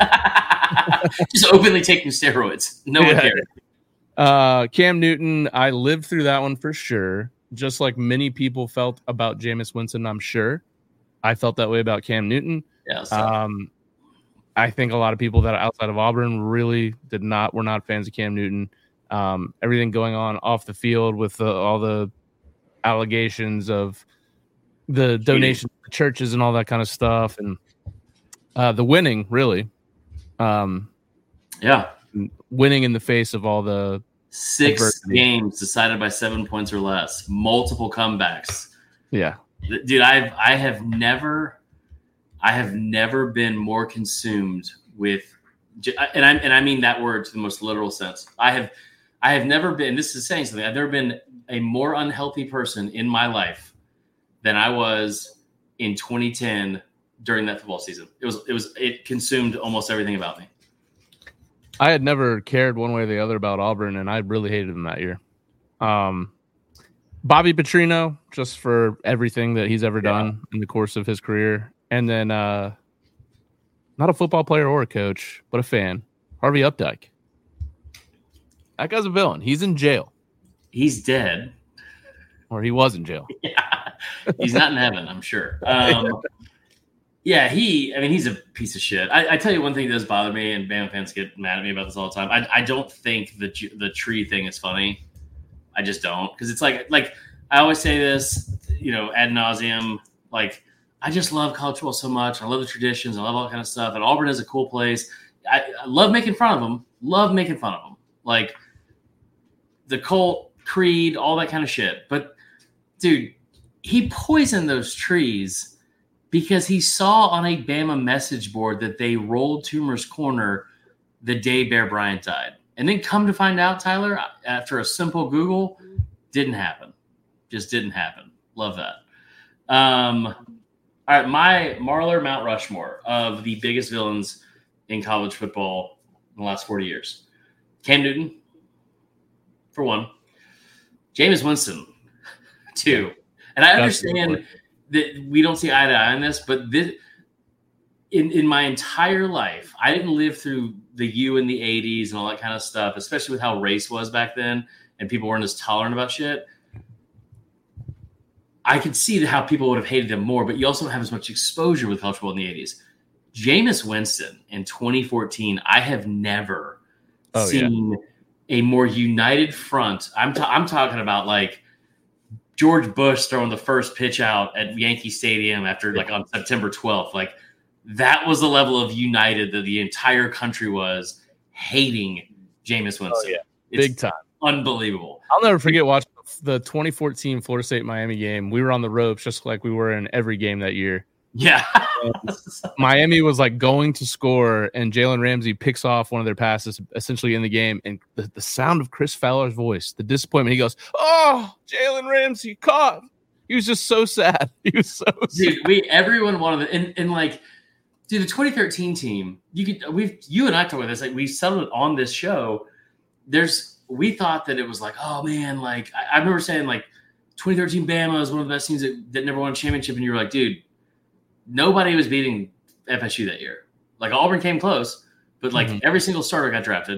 Just openly taking steroids. No yeah. one cared. Uh, Cam Newton, I lived through that one for sure. Just like many people felt about Jameis Winston, I'm sure. I felt that way about Cam Newton. Yeah. Um, I think a lot of people that are outside of Auburn really did not, were not fans of Cam Newton. Um, everything going on off the field with the, all the allegations of the donations to churches and all that kind of stuff. And uh, the winning, really. Um, yeah. Winning in the face of all the six adversity. Games decided by seven points or less, multiple comebacks. Yeah. Dude, I've, I have never, I have never been more consumed with, and I, and I mean that word to the most literal sense. I have, I have never been, this is saying something. I've never been a more unhealthy person in my life than I was in twenty ten during that football season. It was, it was, it consumed almost everything about me. I had never cared one way or the other about Auburn, and I really hated him that year. Um, Bobby Petrino, just for everything that he's ever done yeah. in the course of his career. And then uh, not a football player or a coach, but a fan, Harvey Updike. That guy's a villain. He's in jail. He's dead. Or he was in jail. Yeah. He's not in heaven, I'm sure. Um, yeah, he, I mean, he's a piece of shit. I, I tell you one thing that does bother me, and Bama fans get mad at me about this all the time. I, I don't think the the tree thing is funny. I just don't. Because it's like, like I always say this, you know, ad nauseum, like, I just love college football so much. I love the traditions. I love all that kind of stuff. And Auburn is a cool place. I, I love making fun of them. Love making fun of them. Like the cult, creed, all that kind of shit. But, dude, he poisoned those trees because he saw on a Bama message board that they rolled Toomer's Corner the day Bear Bryant died. And then come to find out, Tyler, after a simple Google, didn't happen. Just didn't happen. Love that. Um, all right, my Marler Mount Rushmore of the biggest villains in college football in the last forty years. Cam Newton, for one. Jameis Winston, two. And I understand that we don't see eye to eye on this, but this, in, in my entire life, I didn't live through the U in the eighties and all that kind of stuff, especially with how race was back then and people weren't as tolerant about shit. I could see how people would have hated him more, but you also don't have as much exposure with college football in the eighties. Jameis Winston in twenty fourteen, I have never oh, seen yeah. a more united front. I'm ta- I'm talking about like George Bush throwing the first pitch out at Yankee Stadium after like on September twelfth. Like that was the level of united that the entire country was hating Jameis Winston. Oh, yeah. Big time. Unbelievable. I'll never forget watching the twenty fourteen Florida State Miami game. We were on the ropes just like we were in every game that year. Yeah. Miami was like going to score, and Jalen Ramsey picks off one of their passes essentially in the game. And the, the sound of Chris Fowler's voice, the disappointment, he goes, "Oh, Jalen Ramsey caught." He was just so sad. He was so dude, sad. we everyone wanted it. And, and like, dude, the twenty thirteen team, you could we've you and I talked about this, like we settled it on this show. There's we thought that it was like, oh man, like I, I remember saying like twenty thirteen Bama is one of the best teams that, that never won a championship, and you were like, dude, nobody was beating F S U that year. Like Auburn came close, but like mm-hmm. every single starter got drafted.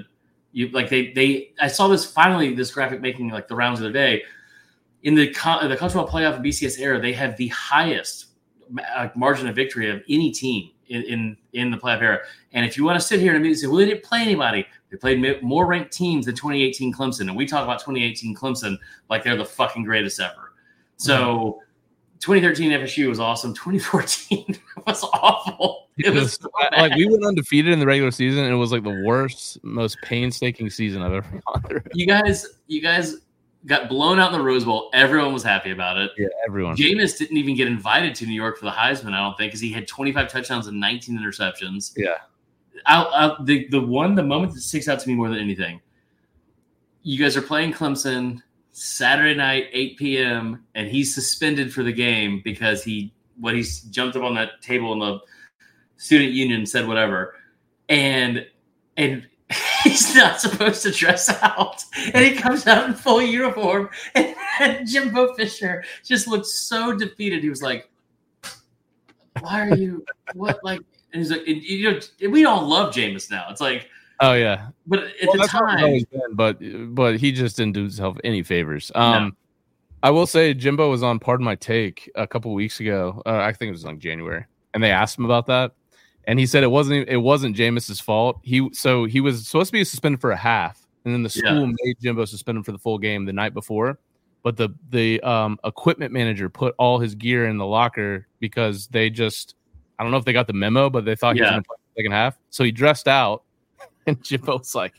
You like they they. I saw this finally. This graphic making like the rounds of the day in the the college football playoff and B C S era. They have the highest uh, margin of victory of any team in, in in the playoff era. And if you want to sit here and immediately say, well, they didn't play anybody. They played more ranked teams than twenty eighteen Clemson, and we talk about twenty eighteen Clemson like they're the fucking greatest ever. So. Mm-hmm. twenty thirteen F S U was awesome. twenty fourteen was awful. It was so like we went undefeated in the regular season, and it was like the worst, most painstaking season I've ever gone through. You guys, you guys got blown out in the Rose Bowl. Everyone was happy about it. Yeah, everyone. Jameis didn't even get invited to New York for the Heisman, I don't think, because he had twenty-five touchdowns and nineteen interceptions. Yeah. I, I, the the one the moment that sticks out to me more than anything. You guys are playing Clemson Saturday night, eight p.m., and he's suspended for the game because he what he's jumped up on that table in the student union and said whatever, and and he's not supposed to dress out, and he comes out in full uniform, and, and Jimbo Fisher just looked so defeated. He was like, "Why are you what like?" And he's like, and, "You know, we all love Jameis now. It's like." Oh yeah, but at well, the time, been, but but he just didn't do himself any favors. Um, no. I will say Jimbo was on Pardon My Take a couple weeks ago. Uh, I think it was like January, and they asked him about that, and he said it wasn't it wasn't Jameis's fault. He so he was supposed to be suspended for a half, and then the school Yeah. made Jimbo suspend him for the full game the night before. But the the um, equipment manager put all his gear in the locker because they just I don't know if they got the memo, but they thought he Yeah. was going to play the second half. So he dressed out, and Jimbo's like,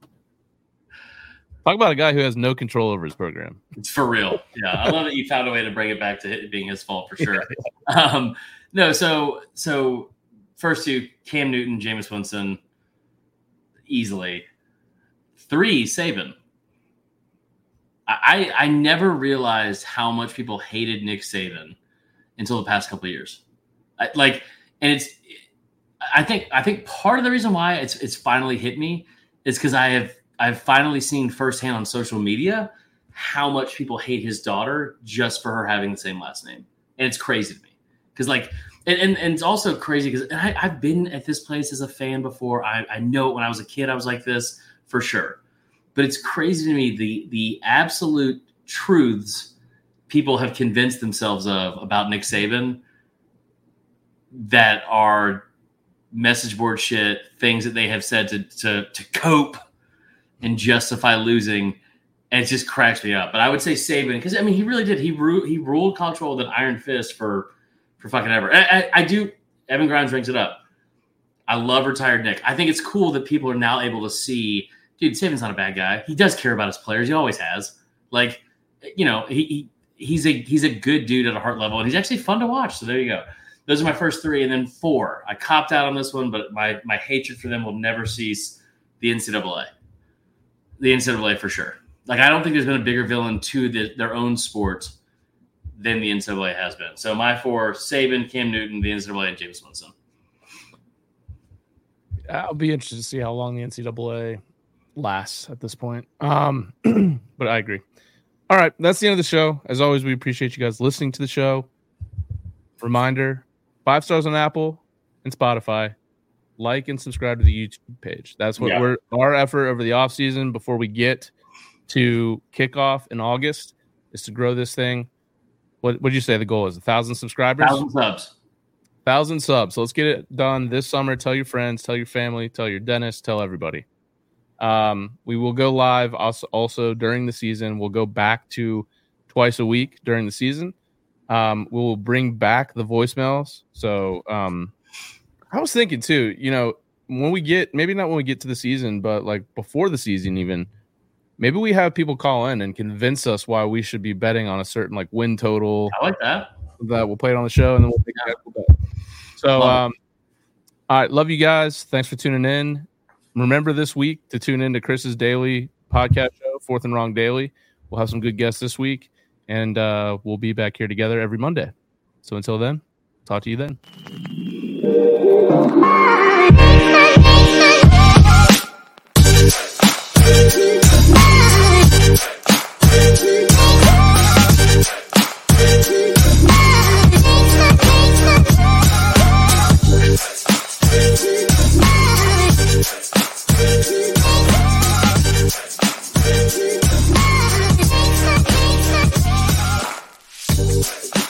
talk about a guy who has no control over his program. It's for real. Yeah, I love that you found a way to bring it back to it being his fault for sure. um, no, so so first two, Cam Newton, Jameis Winston, easily. Three, Saban. I I never realized how much people hated Nick Saban until the past couple of years. I, like, and it's. I think I think part of the reason why it's it's finally hit me is because I have I've finally seen firsthand on social media how much people hate his daughter just for her having the same last name, and it's crazy to me because like and, and and it's also crazy because I've been at this place as a fan before. I I know when I was a kid I was like this for sure, but it's crazy to me the the absolute truths people have convinced themselves of about Nick Saban that are message board shit, things that they have said to to to cope and justify losing, and it just cracks me up. But I would say Saban because I mean he really did. He ru- he ruled college football with an iron fist for for fucking ever. I, I, I do. Evan Grimes brings it up. I love retired Nick. I think it's cool that people are now able to see, dude, Saban's not a bad guy. He does care about his players. He always has. Like, you know, he, he he's a he's a good dude at a heart level, and he's actually fun to watch. So there you go. Those are my first three, and then four. I copped out on this one, but my my hatred for them will never cease. The N C double A, the N C double A for sure. Like I don't think there's been a bigger villain to the, their own sport than the N C double A has been. So my four: Saban, Cam Newton, the N C double A, and Jameis Winston. I'll be interested to see how long the N C double A lasts at this point. Um, but I agree. All right, that's the end of the show. As always, we appreciate you guys listening to the show. Reminder, five stars on Apple and Spotify. Like and subscribe to the YouTube page. That's what Yeah. we're our effort over the off season before we get to kickoff in August is to grow this thing. What would you say the goal is? A thousand subscribers? Thousand subs. Thousand subs. So let's get it done this summer. Tell your friends, tell your family, tell your dentist, tell everybody. Um, we will go live also, also during the season. We'll go back to twice a week during the season. Um, we will bring back the voicemails. So um, I was thinking too, you know, when we get, maybe not when we get to the season, but like before the season even, maybe we have people call in and convince us why we should be betting on a certain like win total. I like that. That we'll play it on the show and then we'll take Yeah. a bet. So, Love um, all right, love you guys. Thanks for tuning in. Remember this week to tune in to Chris's daily podcast show, Fourth and Wrong Daily. We'll have some good guests this week, and uh, we'll be back here together every Monday. So until then, talk to you then.